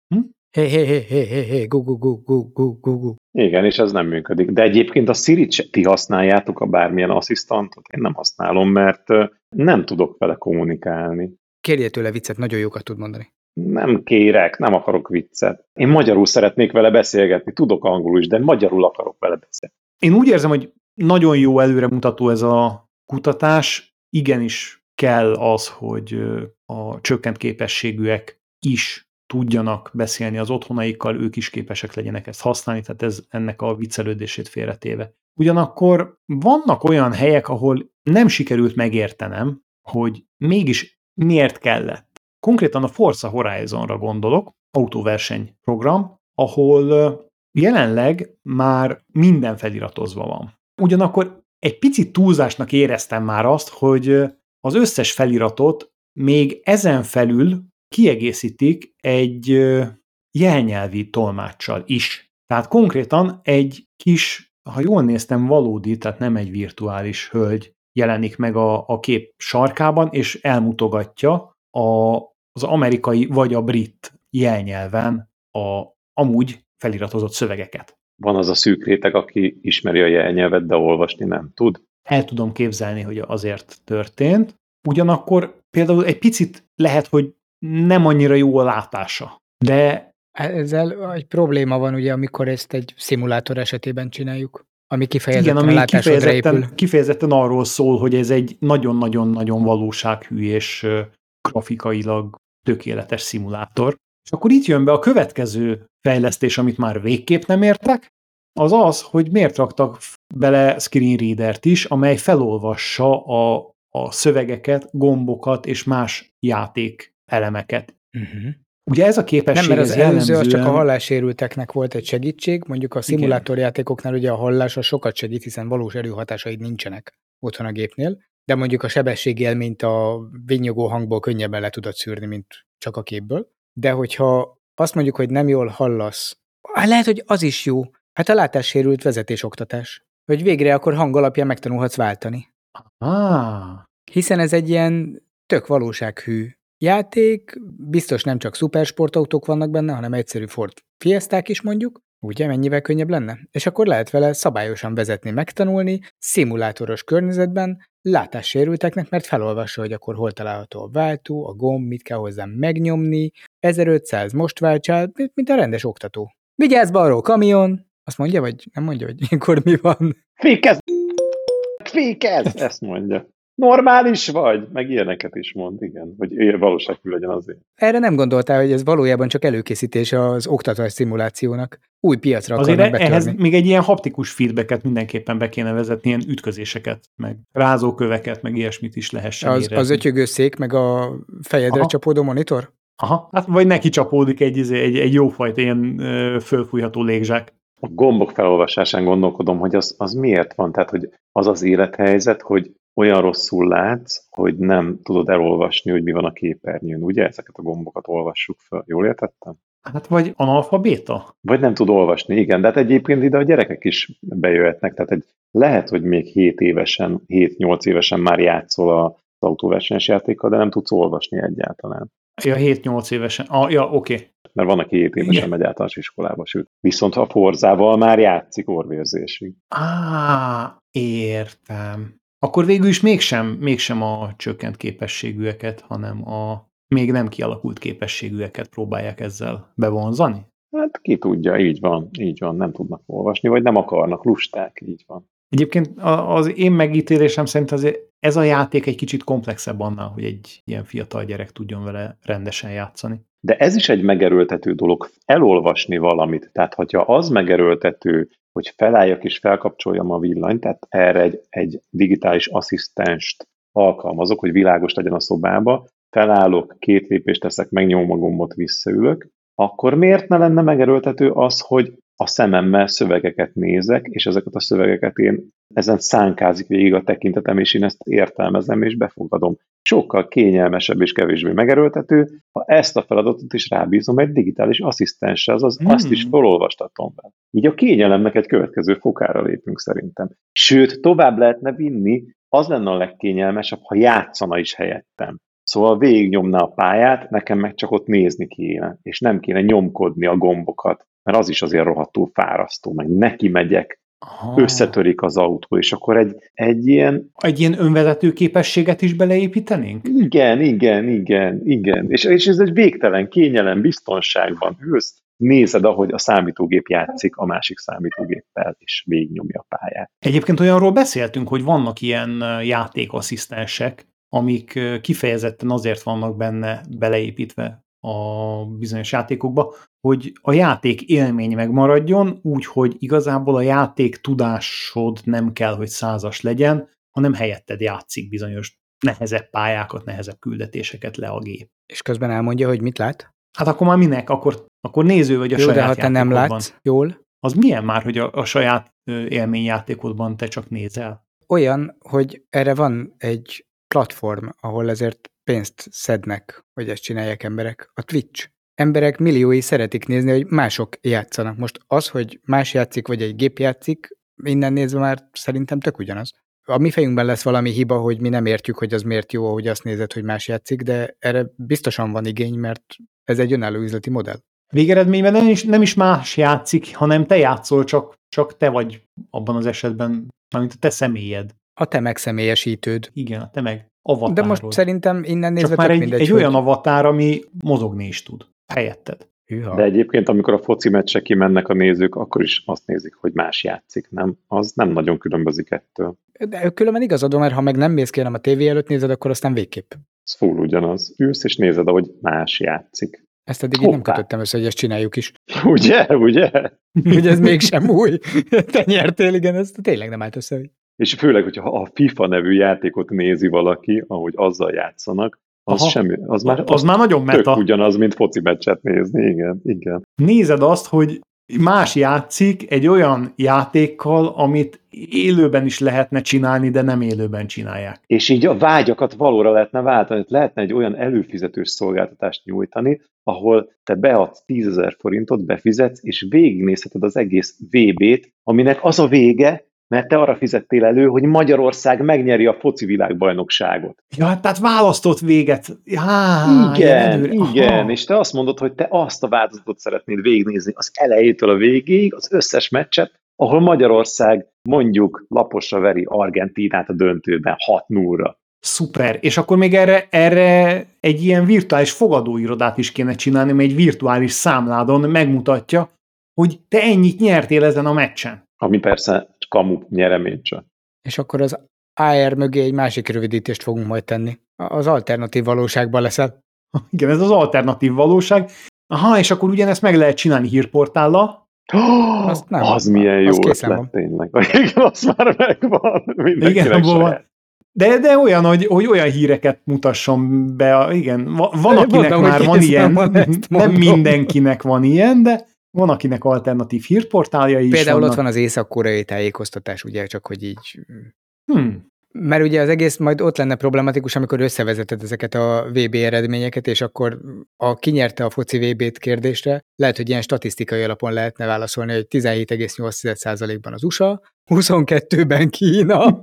Hé, gu. Igen, és ez nem működik. De egyébként a Sirit se ti használjátok, a bármilyen asszisztantot? Én nem használom, mert nem tudok vele kommunikálni. Kérjél tőle viccet, nagyon jókat tud mondani. Nem kérek, nem akarok viccet. Én magyarul szeretnék vele beszélgetni, tudok angolul is, de magyarul akarok vele beszélni. Én úgy érzem, hogy nagyon jó előremutató ez a kutatás. Igenis kell az, hogy a csökkent képességűek is tudjanak beszélni az otthonaikkal, ők is képesek legyenek ezt használni, tehát ez ennek a viccelődését félretéve. Ugyanakkor vannak olyan helyek, ahol nem sikerült megértenem, hogy mégis miért kellett. Konkrétan a Forza Horizonra gondolok, autóversenyprogram, ahol jelenleg már minden feliratozva van. Ugyanakkor egy picit túlzásnak éreztem már azt, hogy az összes feliratot még ezen felül kiegészítik egy jelnyelvi tolmáccsal is. Tehát konkrétan egy kis, ha jól néztem, valódi, tehát nem egy virtuális hölgy jelenik meg a kép sarkában, és elmutogatja az amerikai vagy a brit jelnyelven amúgy feliratozott szövegeket. Van az a szűk réteg, aki ismeri a jelnyelvet, de olvasni nem tud. El tudom képzelni, hogy azért történt. Ugyanakkor például egy picit lehet, hogy nem annyira jó a látása. De ezzel egy probléma van, ugye, amikor ezt egy szimulátor esetében csináljuk, ami kifejezetten a látásodra épül. Kifejezetten arról szól, hogy ez egy nagyon-nagyon-nagyon valósághű és grafikailag tökéletes szimulátor. És akkor itt jön be a következő fejlesztés, amit már végképp nem értek, az az, hogy miért raktak bele screen readert is, amely felolvassa a szövegeket, gombokat és más játék elemeket. Uh-huh. Ugye ez a képesség... Nem, mert az jellemzően... előző az csak a hallássérülteknek volt egy segítség, mondjuk a szimulátorjátékoknál ugye a hallás az sokat segít, hiszen valós erőhatásaid nincsenek otthon a gépnél, de mondjuk a sebességélményt a vinnyogó hangból könnyebben le tudod szűrni, mint csak a képből. De hogyha azt mondjuk, hogy nem jól hallasz, lehet, hogy az is jó. Hát a látássérült vezetésoktatás. Hogy végre akkor hang alapján megtanulhatsz váltani. Hiszen ez egy ilyen tök valósághű játék, biztos nem csak szupersportautók vannak benne, hanem egyszerű Ford Fiesták is mondjuk, ugye mennyivel könnyebb lenne? És akkor lehet vele szabályosan vezetni, megtanulni, szimulátoros környezetben, látássérülteknek, mert felolvassa, hogy akkor hol található a váltó, a gomb, mit kell hozzá megnyomni, 1500 most váltsál, mint a rendes oktató. Vigyázz balról, kamion! Azt mondja, vagy nem mondja, hogy ilyenkor mi van? Fékezz! Ezt mondja. Normális vagy? Meg ilyeneket is mond, igen, hogy valósághű legyen azért. Erre nem gondoltál, hogy ez valójában csak előkészítés az oktatás szimulációnak. Új piacra akarnak betörni. Ehhez még egy ilyen haptikus feedbacket mindenképpen be kéne vezetni, ilyen ütközéseket, meg rázóköveket, meg ilyesmit is lehessen érezni. Az ötyögő szék, meg a fejedre csapódó monitor? Aha, hát vagy neki csapódik egy jófajta ilyen fölfújható légzsák. A gombok felolvasásán gondolkodom, hogy az miért van, tehát hogy az élethelyzet, hogy olyan rosszul látsz, hogy nem tudod elolvasni, hogy mi van a képernyőn, ugye? Ezeket a gombokat olvassuk fel. Jól értettem? Hát vagy analfabéta? Vagy nem tud olvasni, igen, de hát egyébként ide a gyerekek is bejöhetnek, tehát lehet, hogy még 7-8 évesen már játszol az autóversenyes játékkal, de nem tudsz olvasni egyáltalán. Ja, 7-8 évesen. Ja, oké. Mert van, aki 7 évesen Igen. megy általános iskolába, sőt. Viszont a Forzával már játszik orvérzésig. Értem. Akkor végül is mégsem a csökkent képességűeket, hanem a még nem kialakult képességűeket próbálják ezzel bevonzani? Hát ki tudja, így van, nem tudnak olvasni, vagy nem akarnak, lusták, így van. Egyébként az én megítélésem szerint azért ez a játék egy kicsit komplexebb annál, hogy egy ilyen fiatal gyerek tudjon vele rendesen játszani. De ez is egy megerőltető dolog, elolvasni valamit. Tehát, hogyha az megerőltető, hogy felálljak és felkapcsoljam a villanyt, tehát erre egy digitális asszisztenst alkalmazok, hogy világos legyen a szobába, felállok, 2 lépést teszek, megnyomom a gombot, visszaülök, akkor miért ne lenne megerőltető az, hogy a szememmel szövegeket nézek, és ezeket a szövegeket én ezen szánkázik végig a tekintetem, és én ezt értelmezem és befogadom. Sokkal kényelmesebb és kevésbé megerőltető, ha ezt a feladatot is rábízom egy digitális asszisztenssel, azaz azt is felolvastatom be. Így a kényelemnek egy következő fokára lépünk szerintem. Sőt, tovább lehetne vinni, az lenne a legkényelmesebb, ha játszana is helyettem. Szóval végignyomná a pályát, nekem meg csak ott nézni kéne, és nem kéne nyomkodni a gombokat, mert az is azért rohadtul fárasztó, meg neki megyek, összetörik az autó, és akkor egy ilyen... Egy ilyen önvezető képességet is beleépítenénk? Igen. És ez egy végtelen kényelem, biztonságban ülsz, nézed, ahogy a számítógép játszik a másik számítógéppel, és végignyomja a pályát. Egyébként olyanról beszéltünk, hogy vannak ilyen játékasszisztensek, amik kifejezetten azért vannak benne beleépítve a bizonyos játékokba, hogy a játék élmény megmaradjon, úgyhogy igazából a játék tudásod nem kell, hogy 100-as legyen, hanem helyetted játszik bizonyos nehezebb pályákat, nehezebb küldetéseket le a gép. És közben elmondja, hogy mit lát? Hát akkor már minek? Akkor néző vagy a jó, saját de ha te nem látsz jól. Az milyen már, hogy a saját élményjátékodban te csak nézel? Olyan, hogy erre van egy platform, ahol ezért pénzt szednek, hogy ezt csinálják emberek. A Twitch. Emberek milliói szeretik nézni, hogy mások játszanak. Most az, hogy más játszik, vagy egy gép játszik, innen nézve már szerintem tök ugyanaz. A mi fejünkben lesz valami hiba, hogy mi nem értjük, hogy az miért jó, hogy azt nézed, hogy más játszik, de erre biztosan van igény, mert ez egy önálló üzleti modell. Végeredményben nem is más játszik, hanem te játszol, csak te vagy abban az esetben, mint a te személyed. A te megszemélyesítőd. Igen, a te meg avatárod. De most szerintem innen nézve csak már mindegy, egy olyan avatár, ami mozogni is tud. Helyetted. Hűha. De egyébként, amikor a foci meccsre kimennek a nézők, akkor is azt nézik, hogy más játszik, nem? Az nem nagyon különbözik ettől. De különben igazad, mert ha meg nem mész ki, hanem a tévé előtt nézed, akkor aztán végképp. Ez full ugyanaz. Ülsz és nézed, ahogy más játszik. Ezt eddig így nem kötöttem össze, hogy ezt csináljuk is. Ugye? Hogy ez mégsem új. Te nyertél, igen, ez tényleg nem állt össze. És főleg, hogyha a FIFA nevű játékot nézi valaki, ahogy azzal játszanak, az már nagyon meta. Tök ugyanaz, mint foci meccset nézni, igen. Nézed azt, hogy más játszik egy olyan játékkal, amit élőben is lehetne csinálni, de nem élőben csinálják. És így a vágyakat valóra lehetne váltani, lehetne egy olyan előfizetős szolgáltatást nyújtani, ahol te beadsz 10 000 forintot, befizetsz, és végignézheted az egész VB-t, aminek az a vége, mert te arra fizettél elő, hogy Magyarország megnyeri a foci világbajnokságot. Ja, tehát választott véget. Igen, és te azt mondod, hogy te azt a változatot szeretnéd végignézni az elejétől a végéig, az összes meccset, ahol Magyarország mondjuk laposra veri Argentínát a döntőben 6-0-ra. Szuper, és akkor még erre egy ilyen virtuális fogadóirodát is kéne csinálni, mert egy virtuális számládon megmutatja, hogy te ennyit nyertél ezen a meccsen. Ami persze kamu nyeremény csak. És akkor az AR mögé egy másik rövidítést fogunk majd tenni. Az alternatív valóságban leszel. Igen, ez az alternatív valóság. Aha, és akkor ugyanezt meg lehet csinálni hírportállal. Az milyen jó ötlet tényleg. Igen, az már megvan. Mindenkinek saját. De olyan, hogy olyan híreket mutasson be. Igen, van akinek mondom, már van ilyen, nem mindenkinek van ilyen, de van akinek alternatív hírportálja is. Például ott van az észak-koreai tájékoztatás, ugye, csak hogy így... Mert ugye az egész majd ott lenne problematikus, amikor összevezeted ezeket a VB eredményeket, és akkor ki nyerte a foci VB-t kérdésre, lehet, hogy ilyen statisztikai alapon lehetne válaszolni, hogy 17,8%-ban az USA, 22-ben Kína,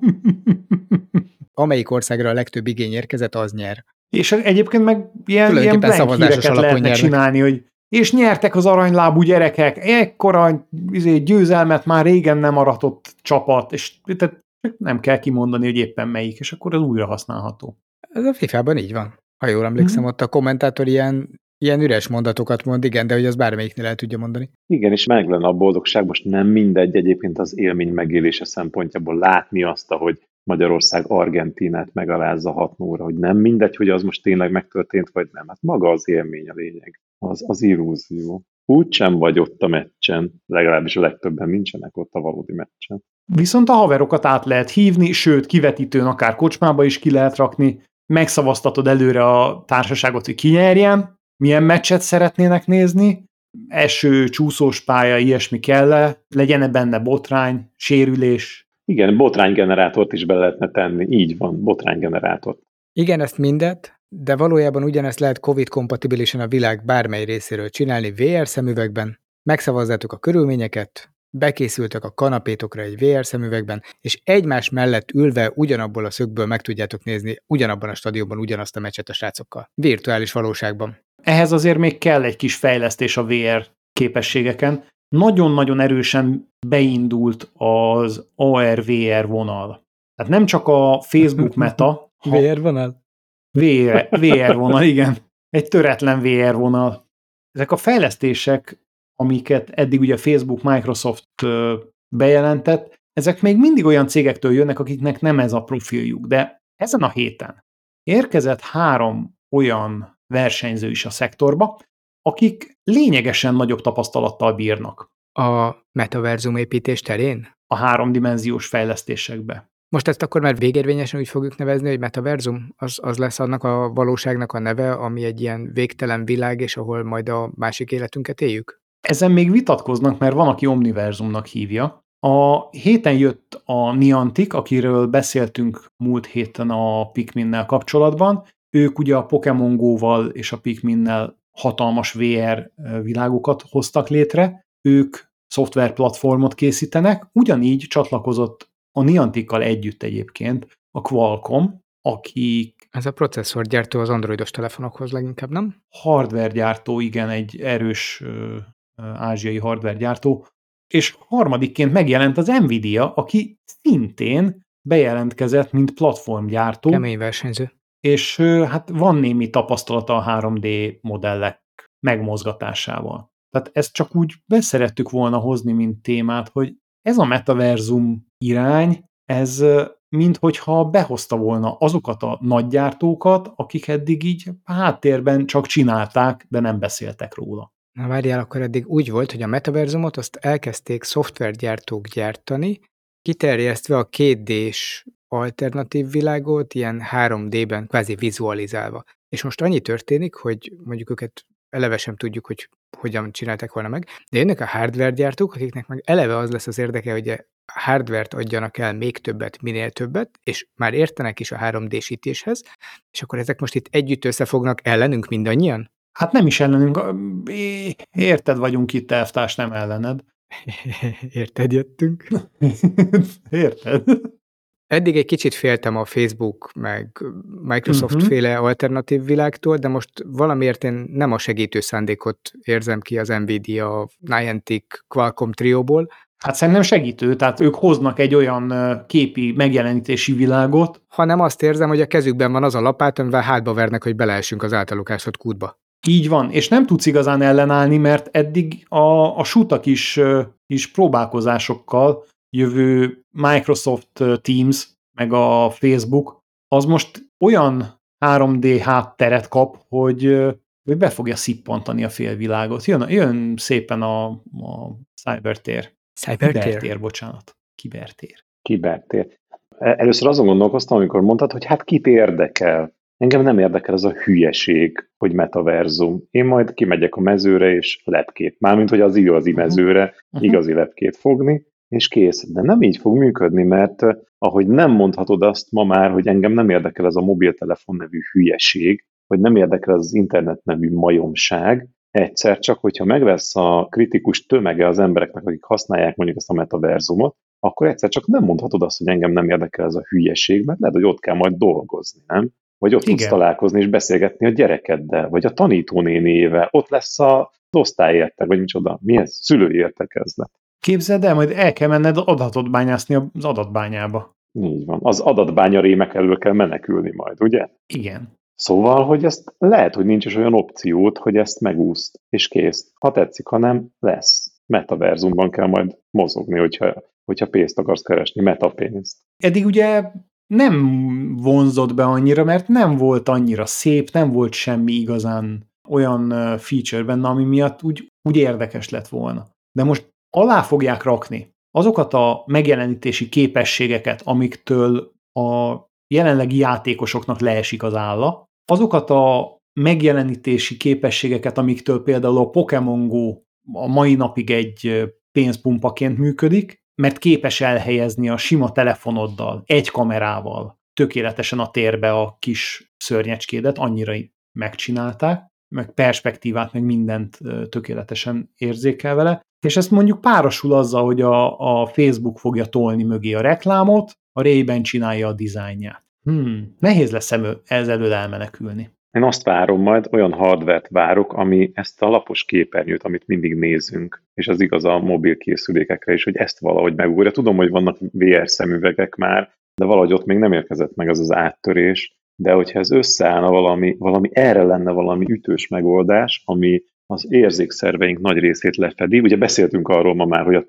amelyik országra a legtöbb igény érkezett, az nyer. És egyébként meg ilyen blank híreket lehetne csinálni, hogy és nyertek az aranylábú gyerekek, ekkora győzelmet már régen nem aratott csapat, és tehát nem kell kimondani, hogy éppen melyik, és akkor az újra használható. Ez a FIFA-ban így van. Ha jól emlékszem, ott a kommentátor ilyen üres mondatokat mond, igen, de hogy az bármelyiknél el tudja mondani. Igen, és meg lenne a boldogság, most nem mindegy egyébként az élmény megélése szempontjából látni azt, hogy Magyarország Argentínát megalázza 6-0-ra, hogy nem mindegy, hogy az most tényleg megtörtént, vagy nem. Hát maga az élmény a lényeg, az illúzió. Úgy sem vagy ott a meccsen, legalábbis a legtöbben nincsenek ott a valódi meccsen. Viszont a haverokat át lehet hívni, sőt, kivetítőn akár kocsmába is ki lehet rakni, megszavaztatod előre a társaságot, hogy ki nyerjen, milyen meccset szeretnének nézni, eső, csúszós pálya, ilyesmi kell-e, legyen-e benne botrány, sérülés. Igen, botránygenerátort is be lehetne tenni, így van, botránygenerátort. Igen, ezt mindet, de valójában ugyanezt lehet COVID-kompatibilisen a világ bármely részéről csinálni VR szemüvegben, megszavazzátok a körülményeket, bekészültek a kanapétokra egy VR szemüvegben, és egymás mellett ülve ugyanabból a szögből meg tudjátok nézni ugyanabban a stadionban ugyanazt a meccset a srácokkal. Virtuális valóságban. Ehhez azért még kell egy kis fejlesztés a VR képességeken. Nagyon-nagyon erősen beindult az AR-VR vonal. Tehát nem csak a Facebook Meta. VR vonal? VR vonal, igen. Egy töretlen VR vonal. Ezek a fejlesztések, amiket eddig ugye a Facebook, Microsoft bejelentett, ezek még mindig olyan cégektől jönnek, akiknek nem ez a profiljuk. De ezen a héten érkezett 3 olyan versenyző is a szektorba, akik lényegesen nagyobb tapasztalattal bírnak. A metaverzum építés terén? A 3-dimenziós fejlesztésekbe. Most ezt akkor már végérvényesen úgy fogjuk nevezni, hogy metaverzum? Az lesz annak a valóságnak a neve, ami egy ilyen végtelen világ, és ahol majd a másik életünket éljük? Ezen még vitatkoznak, mert van, aki omniverzumnak hívja. A héten jött a Niantic, akiről beszéltünk múlt héten a Pikminnel kapcsolatban. Ők ugye a Pokémon Go-val és a Pikminnel hatalmas VR világokat hoztak létre. Ők szoftverplatformot készítenek, ugyanígy csatlakozott a Niantical együtt egyébként a Qualcomm, akik... Ez a processzorgyártó az androidos telefonokhoz leginkább, nem? Hardwaregyártó, igen, egy erős ázsiai hardwaregyártó, és harmadikként megjelent az Nvidia, aki szintén bejelentkezett, mint platformgyártó. Kemény versenyző. És hát van némi tapasztalata a 3D modellek megmozgatásával. Tehát ezt csak úgy beszerettük volna hozni, mint témát, hogy ez a metaverzum irány, ez minthogyha behozta volna azokat a nagygyártókat, akik eddig így háttérben csak csinálták, de nem beszéltek róla. Na várjál, akkor eddig úgy volt, hogy a metaverzumot azt elkezdték szoftvergyártók gyártani, kiterjesztve a 2D-s alternatív világot ilyen 3D-ben kvázi vizualizálva. És most annyi történik, hogy mondjuk őket eleve sem tudjuk, hogy hogyan csinálták volna meg, de jönnek a hardware gyártók, akiknek meg eleve az lesz az érdeke, hogy a hardware-t adjanak el még többet, minél többet, és már értenek is a 3D-sítéshez, és akkor ezek most itt együtt összefognak ellenünk mindannyian? Hát nem is ellenünk, érted vagyunk itt, elvtárs, nem ellened. Érted jöttünk? Érted? Eddig egy kicsit féltem a Facebook, meg Microsoft-féle alternatív világtól, de most valamiért én nem a segítő szándékot érzem ki az Nvidia, a Niantic, Qualcomm trióból. Hát szerintem segítő, tehát ők hoznak egy olyan képi megjelenítési világot. Hanem azt érzem, hogy a kezükben van az a lapát, amivel hátba vernek, hogy beleessünk az általuk ásott kútba. Így van, és nem tudsz igazán ellenállni, mert eddig a sutak is próbálkozásokkal jövő Microsoft Teams, meg a Facebook, az most olyan 3D hátteret kap, hogy be fogja szippantani a félvilágot. Jön szépen a cybertér. Kibertér, bocsánat. Kibertér. Először azon gondolkoztam, amikor mondtad, hogy hát kit érdekel. Engem nem érdekel az a hülyeség, hogy metaverzum. Én majd kimegyek a mezőre és lepkét. Mármint, hogy az igazi mezőre igazi lepkét fogni, és kész. De nem így fog működni, mert ahogy nem mondhatod azt ma már, hogy engem nem érdekel ez a mobiltelefon nevű hülyeség, vagy nem érdekel az internet nevű majomság, egyszer csak, hogyha meg lesz a kritikus tömege az embereknek, akik használják mondjuk ezt a metaverzumot, akkor egyszer csak nem mondhatod azt, hogy engem nem érdekel ez a hülyeség, mert lehet, hogy ott kell majd dolgozni, nem? Vagy ott tudsz találkozni és beszélgetni a gyerekeddel, vagy a tanítónénével, ott lesz az osztályértek, vagy micsoda, mi ez? Szülői értekezlet. Képzeld el, majd el kell menned adatot bányászni az adatbányába. Így van. Az adatbánya rémek elől kell menekülni majd, ugye? Igen. Szóval, hogy ezt lehet, hogy nincs is olyan opciót, hogy ezt megúszt, és kész. Ha tetszik, ha nem, lesz. Metaverzumban kell majd mozogni, hogyha pénzt akarsz keresni, metapénzt. Eddig ugye nem vonzott be annyira, mert nem volt annyira szép, nem volt semmi igazán olyan feature benne, ami miatt úgy érdekes lett volna. De most alá fogják rakni azokat a megjelenítési képességeket, amiktől a jelenlegi játékosoknak leesik az álla, azokat a megjelenítési képességeket, amiktől például a Pokémon Go a mai napig egy pénzpumpaként működik, mert képes elhelyezni a sima telefonoddal, egy kamerával tökéletesen a térbe a kis szörnyecskédet, annyira megcsinálták, meg perspektívát, meg mindent tökéletesen érzékel vele, és ezt mondjuk párosul azzal, hogy a Facebook fogja tolni mögé a reklámot, a Ray-Ban csinálja a dizájnját. Nehéz lesz ez elől elmenekülni. Én azt várom majd, olyan hardvert várok, ami ezt a lapos képernyőt, amit mindig nézünk, és az igaz a mobil készülékekre is, hogy ezt valahogy megugorja. Tudom, hogy vannak VR szemüvegek már, de valahogy ott még nem érkezett meg az az áttörés, de hogyha ez összeállna valami erre lenne valami ütős megoldás, ami az érzékszerveink nagy részét lefedi. Ugye beszéltünk arról ma már, hogy a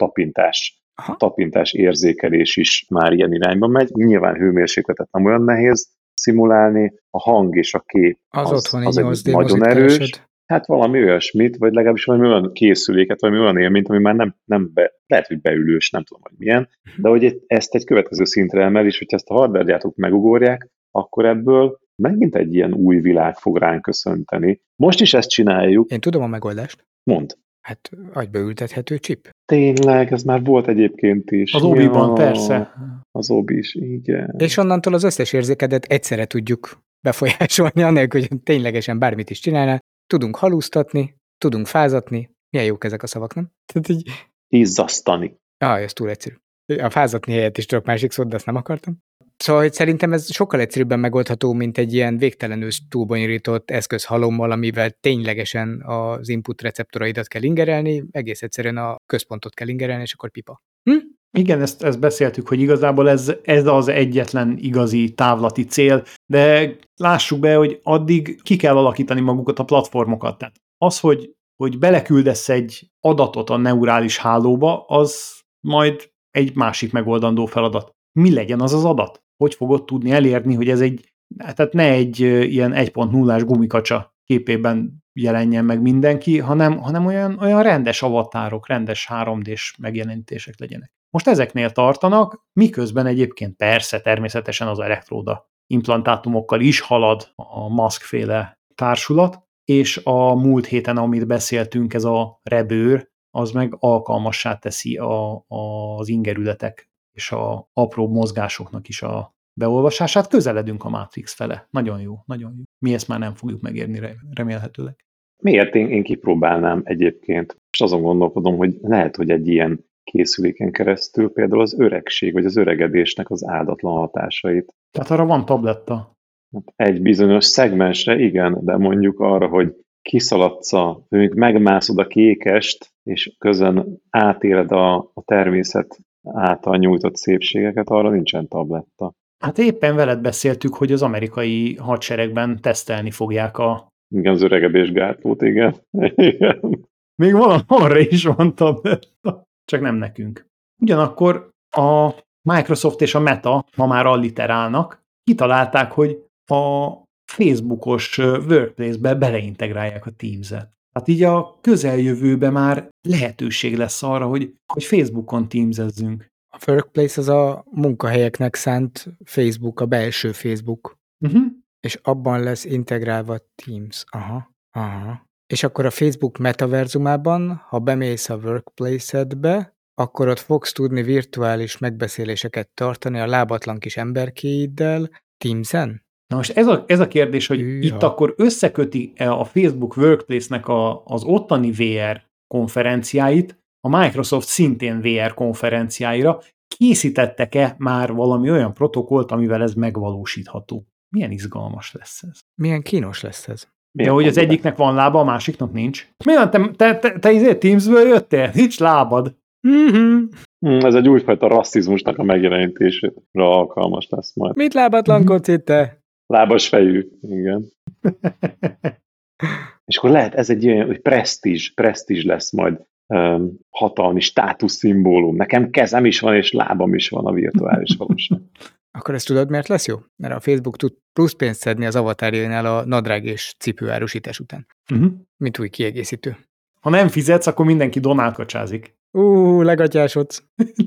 tapintás érzékelés is már ilyen irányba megy. Nyilván hőmérsékletet nem olyan nehéz szimulálni, a hang és a kép az egy nagyon erős. Keresed. Hát valami olyasmit, vagy legalábbis valami olyan készüléket, valami olyan élményt, ami már nem lehet, hogy beülős, nem tudom, hogy milyen, de hogy ezt egy következő szintre emel, és hogyha ezt a hardware-gyártók megugorják, akkor ebből megint egy ilyen új világ fog ránk köszönteni. Most is ezt csináljuk. Én tudom a megoldást. Mondd. Hát agybeültethető chip. Tényleg, ez már volt egyébként is. Az Obi-ban, persze. Az Obi is, igen. És onnantól az összes érzékedet egyszerre tudjuk befolyásolni, anélkül, hogy ténylegesen bármit is csinálnál. Tudunk halúztatni, tudunk fázatni. Milyen jók ezek a szavak, nem? Tehát így... Izzasztani. Ez túl egyszerű. A fázatni helyett is tudok másik szót, de azt nem akartam. Szóval hogy szerintem ez sokkal egyszerűbben megoldható, mint egy ilyen végtelenül túlbonyolított eszközhalommal, amivel ténylegesen az input receptoraidat kell ingerelni, egész egyszerűen a központot kell ingerelni, és akkor pipa. Igen, ezt beszéltük, hogy igazából ez az egyetlen igazi távlati cél, de lássuk be, hogy addig ki kell alakítani magukat a platformokat. Tehát az, hogy beleküldesz egy adatot a neurális hálóba, az majd egy másik megoldandó feladat. Mi legyen az az adat? Hogy fogod tudni elérni, hogy ez tehát ne egy ilyen 1.0-ás gumikacsa képében jelenjen meg mindenki, hanem olyan rendes avatárok, rendes 3D-s megjelenítések legyenek. Most ezeknél tartanak, miközben egyébként persze természetesen az elektróda implantátumokkal is halad a Musk-féle társulat, és a múlt héten, amit beszéltünk, ez a rebőr, az meg alkalmassá teszi az ingerületek és a apró mozgásoknak is a beolvasását. Közeledünk a Matrix fele. Nagyon jó, nagyon jó. Mi ezt már nem fogjuk megérni remélhetőleg. Miért én kipróbálnám egyébként? És azon gondolkodom, hogy lehet, hogy egy ilyen készüléken keresztül például az öregség, vagy az öregedésnek az áldatlan hatásait. Tehát arra van tabletta? Egy bizonyos szegmensre igen, de mondjuk arra, hogy kiszaladsz, mondjuk megmászod a kékest, és közön átéled a természet által nyújtott szépségeket, arra nincsen tabletta. Hát éppen veled beszéltük, hogy az amerikai hadseregben tesztelni fogják Igen, az öregedésgátlót, igen. Igen. Még arra is van tabletta, csak nem nekünk. Ugyanakkor a Microsoft és a Meta, ma már alliterálnak, kitalálták, hogy a Facebookos Workplace-be beleintegrálják a Teams-et. Hát így a közeljövőben már lehetőség lesz arra, hogy Facebookon Teams-ezzünk. A Workplace az a munkahelyeknek szánt Facebook, a belső Facebook. És abban lesz integrálva Teams. Aha. És akkor a Facebook metaverzumában, ha bemész a Workplace-edbe, Akkor ott fogsz tudni virtuális megbeszéléseket tartani a lábatlan kis emberkéiddel Teams-en? Na most ez a kérdés, hogy itt akkor összeköti-e a Facebook Workplace-nek az ottani VR konferenciáit a Microsoft szintén VR konferenciáira, készítettek-e már valami olyan protokollt, amivel ez megvalósítható? Milyen izgalmas lesz ez? Milyen kínos lesz ez? Ja, hogy az egyiknek van lába, a másiknak nincs. Miért te Teamsből jöttél? Nincs lábad. Ez egy újfajta rasszizmusnak a megjelenítésre alkalmas lesz majd. Mit lábatlankodsz itt te? Lábas fejű, igen. És akkor lehet, ez egy olyan, hogy presztízs lesz majd, hatalmi státuszszimbólum. Nekem kezem is van, és lábam is van a virtuális valóság. Akkor ezt tudod, miért lesz jó? Mert a Facebook tud plusz pénzt szedni az avatárjainál a nadrág és cipőárusítás után. Mint új kiegészítő. Ha nem fizetsz, akkor mindenki donálkacsázik. Legatyásodsz.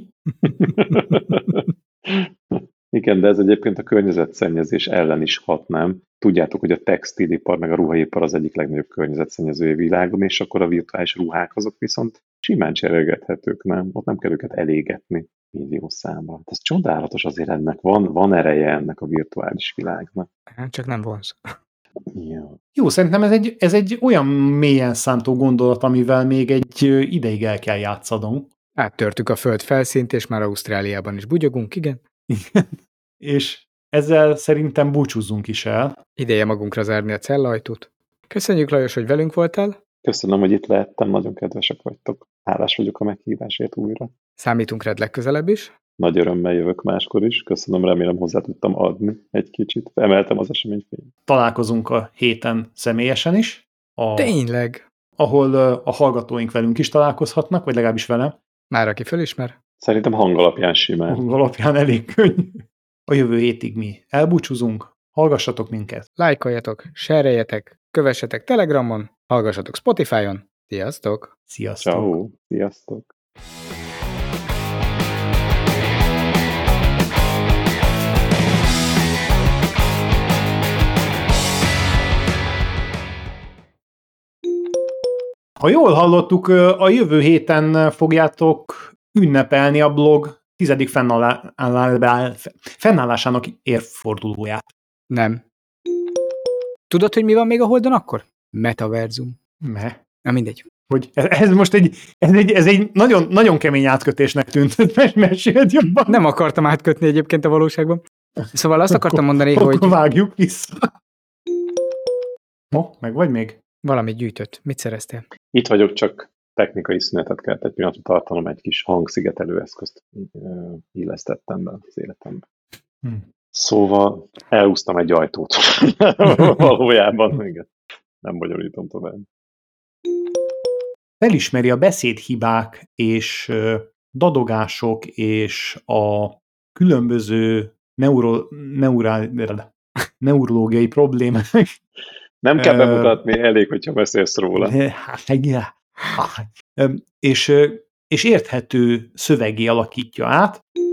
Igen, de ez egyébként a környezetszennyezés ellen is hat, nem? Tudjátok, hogy a textilipar meg a ruhaipar az egyik legnagyobb környezetszennyezője világon, és akkor a virtuális ruhák azok viszont simán cserélgethetők, nem? Ott nem kell őket elégetni millió számra. Ez csodálatos, azért ennek van ereje ennek a virtuális világnak. Csak nem vonz. Ja. Jó, szerintem ez egy olyan mélyen szántó gondolat, amivel még egy ideig el kell játszanunk. Áttörtük a föld felszínt, és már Ausztráliában is bugyogunk, igen. És ezzel szerintem búcsúzzunk is el. Ideje magunkra zárni a cellajtót. Köszönjük, Lajos, hogy velünk voltál. Köszönöm, hogy itt lehettem, nagyon kedvesek vagytok. Hálás vagyok a meghívásért újra. Számítunk rád legközelebb is. Nagy örömmel jövök máskor is. Köszönöm, remélem hozzá tudtam adni egy kicsit. Emeltem az eseményfényt. Találkozunk a héten személyesen is. Tényleg? Ahol a hallgatóink velünk is találkozhatnak, vagy legalábbis velem. Már aki fölismer? Szerintem hangalapján simán. Hangalapján elég könnyű. A jövő hétig mi elbúcsúzunk. Hallgassatok minket. Lájkoljatok, sereljetek, kövessetek Telegramon, hallgassatok Spotify-on. Sziasztok! Sziasztok! Ciao. Sziasztok! Ha jól hallottuk, a jövő héten fogjátok ünnepelni a blog 10. fennállásának évfordulóját. Nem. Tudod, hogy mi van még a Holdon akkor? Metaverzum. Na mindegy. Hogy ez most egy nagyon, nagyon kemény átkötésnek tűnt. Meséld jobban. Nem akartam átkötni egyébként a valóságban. Szóval azt akartam mondani, akkor hogy... vágjuk vissza. Meg vagy még? Valamit gyűjtött. Mit szereztél? Itt vagyok, csak technikai szünetet kellett egy pillanatot tartanom, egy kis hangszigetelő eszközt illesztettem be az életembe. Szóval elhúztam egy ajtót. Valójában, igen. Nem bonyolítom tovább. Felismeri a beszédhibák és dadogások és a különböző neurológiai problémák. Nem kell bemutatni, elég, hogyha beszélsz róla. És érthető szövegé alakítja át.